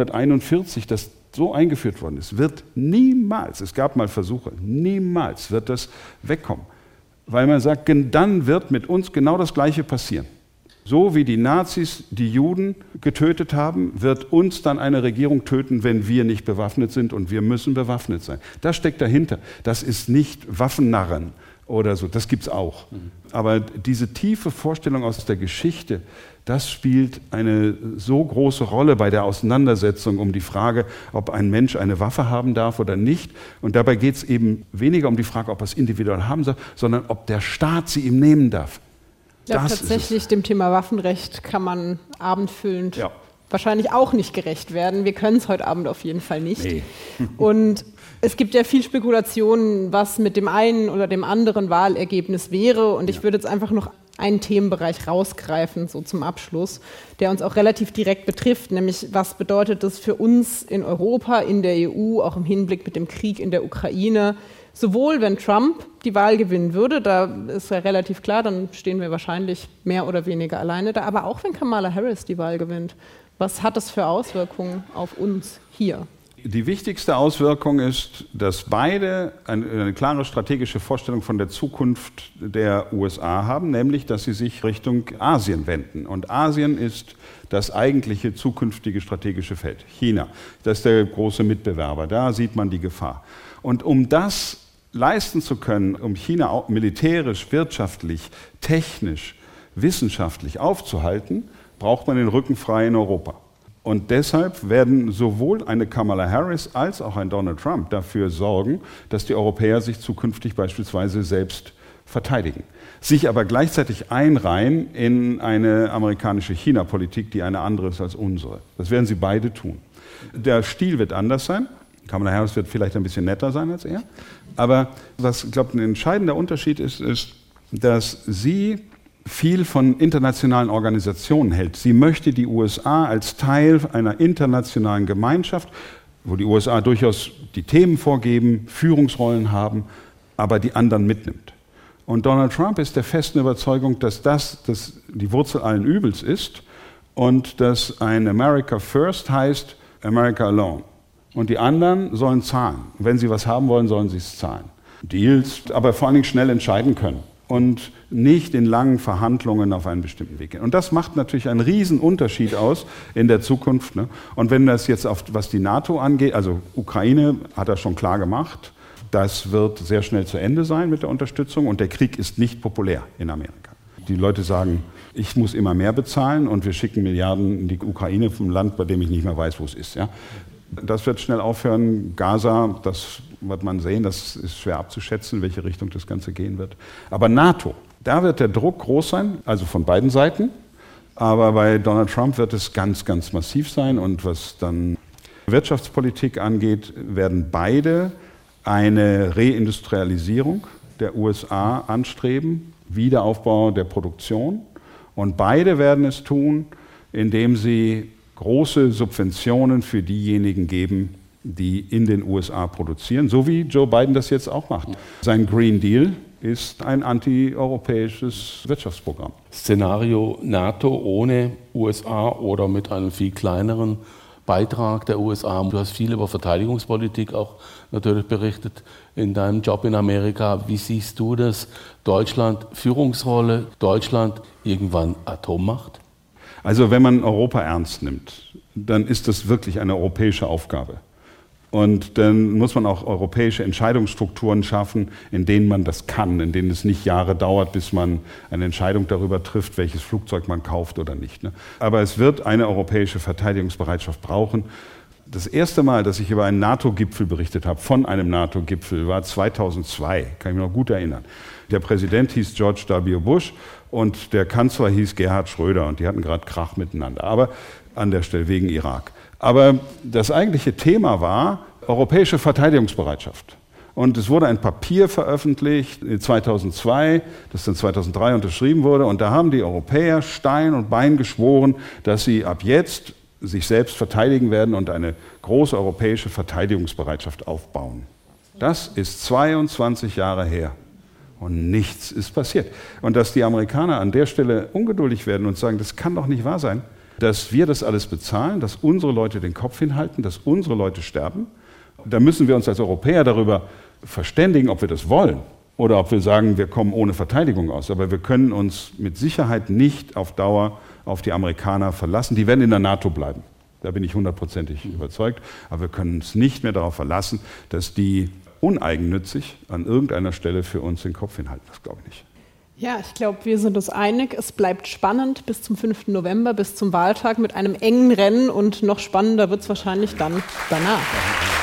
1941, das so eingeführt worden ist, wird niemals, es gab mal Versuche, niemals wird das wegkommen. Weil man sagt, dann wird mit uns genau das Gleiche passieren. So wie die Nazis die Juden getötet haben, wird uns dann eine Regierung töten, wenn wir nicht bewaffnet sind, und wir müssen bewaffnet sein. Das steckt dahinter. Das ist nicht Waffennarren oder so, das gibt es auch. Aber diese tiefe Vorstellung aus der Geschichte, das spielt eine so große Rolle bei der Auseinandersetzung um die Frage, ob ein Mensch eine Waffe haben darf oder nicht. Und dabei geht es eben weniger um die Frage, ob er es individuell haben soll, sondern ob der Staat sie ihm nehmen darf.
Ja, tatsächlich, dem Thema Waffenrecht kann man abendfüllend wahrscheinlich auch nicht gerecht werden. Wir können es heute Abend auf jeden Fall nicht. Nee. Und es gibt ja viel Spekulationen, was mit dem einen oder dem anderen Wahlergebnis wäre. Und ich würde jetzt einfach noch einen Themenbereich rausgreifen, so zum Abschluss, der uns auch relativ direkt betrifft, nämlich was bedeutet das für uns in Europa, in der EU, auch im Hinblick mit dem Krieg in der Ukraine. Sowohl wenn Trump die Wahl gewinnen würde, da ist ja relativ klar, dann stehen wir wahrscheinlich mehr oder weniger alleine da, aber auch wenn Kamala Harris die Wahl gewinnt. Was hat das für Auswirkungen auf uns hier?
Die wichtigste Auswirkung ist, dass beide eine klare strategische Vorstellung von der Zukunft der USA haben, nämlich, dass sie sich Richtung Asien wenden. Und Asien ist das eigentliche zukünftige strategische Feld. China, das ist der große Mitbewerber, da sieht man die Gefahr. Und um das leisten zu können, um China auch militärisch, wirtschaftlich, technisch, wissenschaftlich aufzuhalten, braucht man den Rücken frei in Europa. Und deshalb werden sowohl eine Kamala Harris als auch ein Donald Trump dafür sorgen, dass die Europäer sich zukünftig beispielsweise selbst verteidigen. Sich aber gleichzeitig einreihen in eine amerikanische China-Politik, die eine andere ist als unsere. Das werden sie beide tun. Der Stil wird anders sein. Kamala Harris wird vielleicht ein bisschen netter sein als er. Aber was, ich glaube, ein entscheidender Unterschied ist, dass sie viel von internationalen Organisationen hält. Sie möchte die USA als Teil einer internationalen Gemeinschaft, wo die USA durchaus die Themen vorgeben, Führungsrollen haben, aber die anderen mitnimmt. Und Donald Trump ist der festen Überzeugung, dass das die Wurzel allen Übels ist und dass ein America First heißt America Alone. Und die anderen sollen zahlen. Wenn sie was haben wollen, sollen sie es zahlen. Deals, aber vor allen Dingen schnell entscheiden können und nicht in langen Verhandlungen auf einen bestimmten Weg gehen. Und das macht natürlich einen riesen Unterschied aus in der Zukunft. Ne? Und wenn das jetzt was die NATO angeht, also Ukraine hat das schon klar gemacht, das wird sehr schnell zu Ende sein mit der Unterstützung und der Krieg ist nicht populär in Amerika. Die Leute sagen, ich muss immer mehr bezahlen und wir schicken Milliarden in die Ukraine vom Land, bei dem ich nicht mehr weiß, wo es ist. Ja? Das wird schnell aufhören. Gaza, das wird man sehen, das ist schwer abzuschätzen, in welche Richtung das Ganze gehen wird. Aber NATO, da wird der Druck groß sein, also von beiden Seiten. Aber bei Donald Trump wird es ganz, ganz massiv sein. Und was dann Wirtschaftspolitik angeht, werden beide eine Reindustrialisierung der USA anstreben, Wiederaufbau der Produktion. Und beide werden es tun, indem sie große Subventionen für diejenigen geben, die in den USA produzieren, so wie Joe Biden das jetzt auch macht. Sein Green Deal ist ein antieuropäisches Wirtschaftsprogramm.
Szenario NATO ohne USA oder mit einem viel kleineren Beitrag der USA. Du hast viel über Verteidigungspolitik auch natürlich berichtet in deinem Job in Amerika. Wie siehst du das? Deutschland Führungsrolle, Deutschland irgendwann Atommacht?
Also wenn man Europa ernst nimmt, dann ist das wirklich eine europäische Aufgabe. Und dann muss man auch europäische Entscheidungsstrukturen schaffen, in denen man das kann, in denen es nicht Jahre dauert, bis man eine Entscheidung darüber trifft, welches Flugzeug man kauft oder nicht. Aber es wird eine europäische Verteidigungsbereitschaft brauchen. Das erste Mal, dass ich über einen NATO-Gipfel berichtet habe, von einem NATO-Gipfel, war 2002, kann ich mich noch gut erinnern. Der Präsident hieß George W. Bush und der Kanzler hieß Gerhard Schröder und die hatten gerade Krach miteinander, aber an der Stelle wegen Irak. Aber das eigentliche Thema war europäische Verteidigungsbereitschaft. Und es wurde ein Papier veröffentlicht 2002, das dann 2003 unterschrieben wurde. Und da haben die Europäer Stein und Bein geschworen, dass sie ab jetzt sich selbst verteidigen werden und eine große europäische Verteidigungsbereitschaft aufbauen. Das ist 22 Jahre her. Und nichts ist passiert. Und dass die Amerikaner an der Stelle ungeduldig werden und sagen, das kann doch nicht wahr sein, dass wir das alles bezahlen, dass unsere Leute den Kopf hinhalten, dass unsere Leute sterben. Da müssen wir uns als Europäer darüber verständigen, ob wir das wollen oder ob wir sagen, wir kommen ohne Verteidigung aus. Aber wir können uns mit Sicherheit nicht auf Dauer auf die Amerikaner verlassen. Die werden in der NATO bleiben. Da bin ich 100%ig überzeugt. Aber wir können uns nicht mehr darauf verlassen, dass die uneigennützig an irgendeiner Stelle für uns den Kopf hinhalten. Das glaube ich nicht.
Ja, ich glaube, wir sind uns einig. Es bleibt spannend bis zum 5. November, bis zum Wahltag mit einem engen Rennen und noch spannender wird es wahrscheinlich dann danach.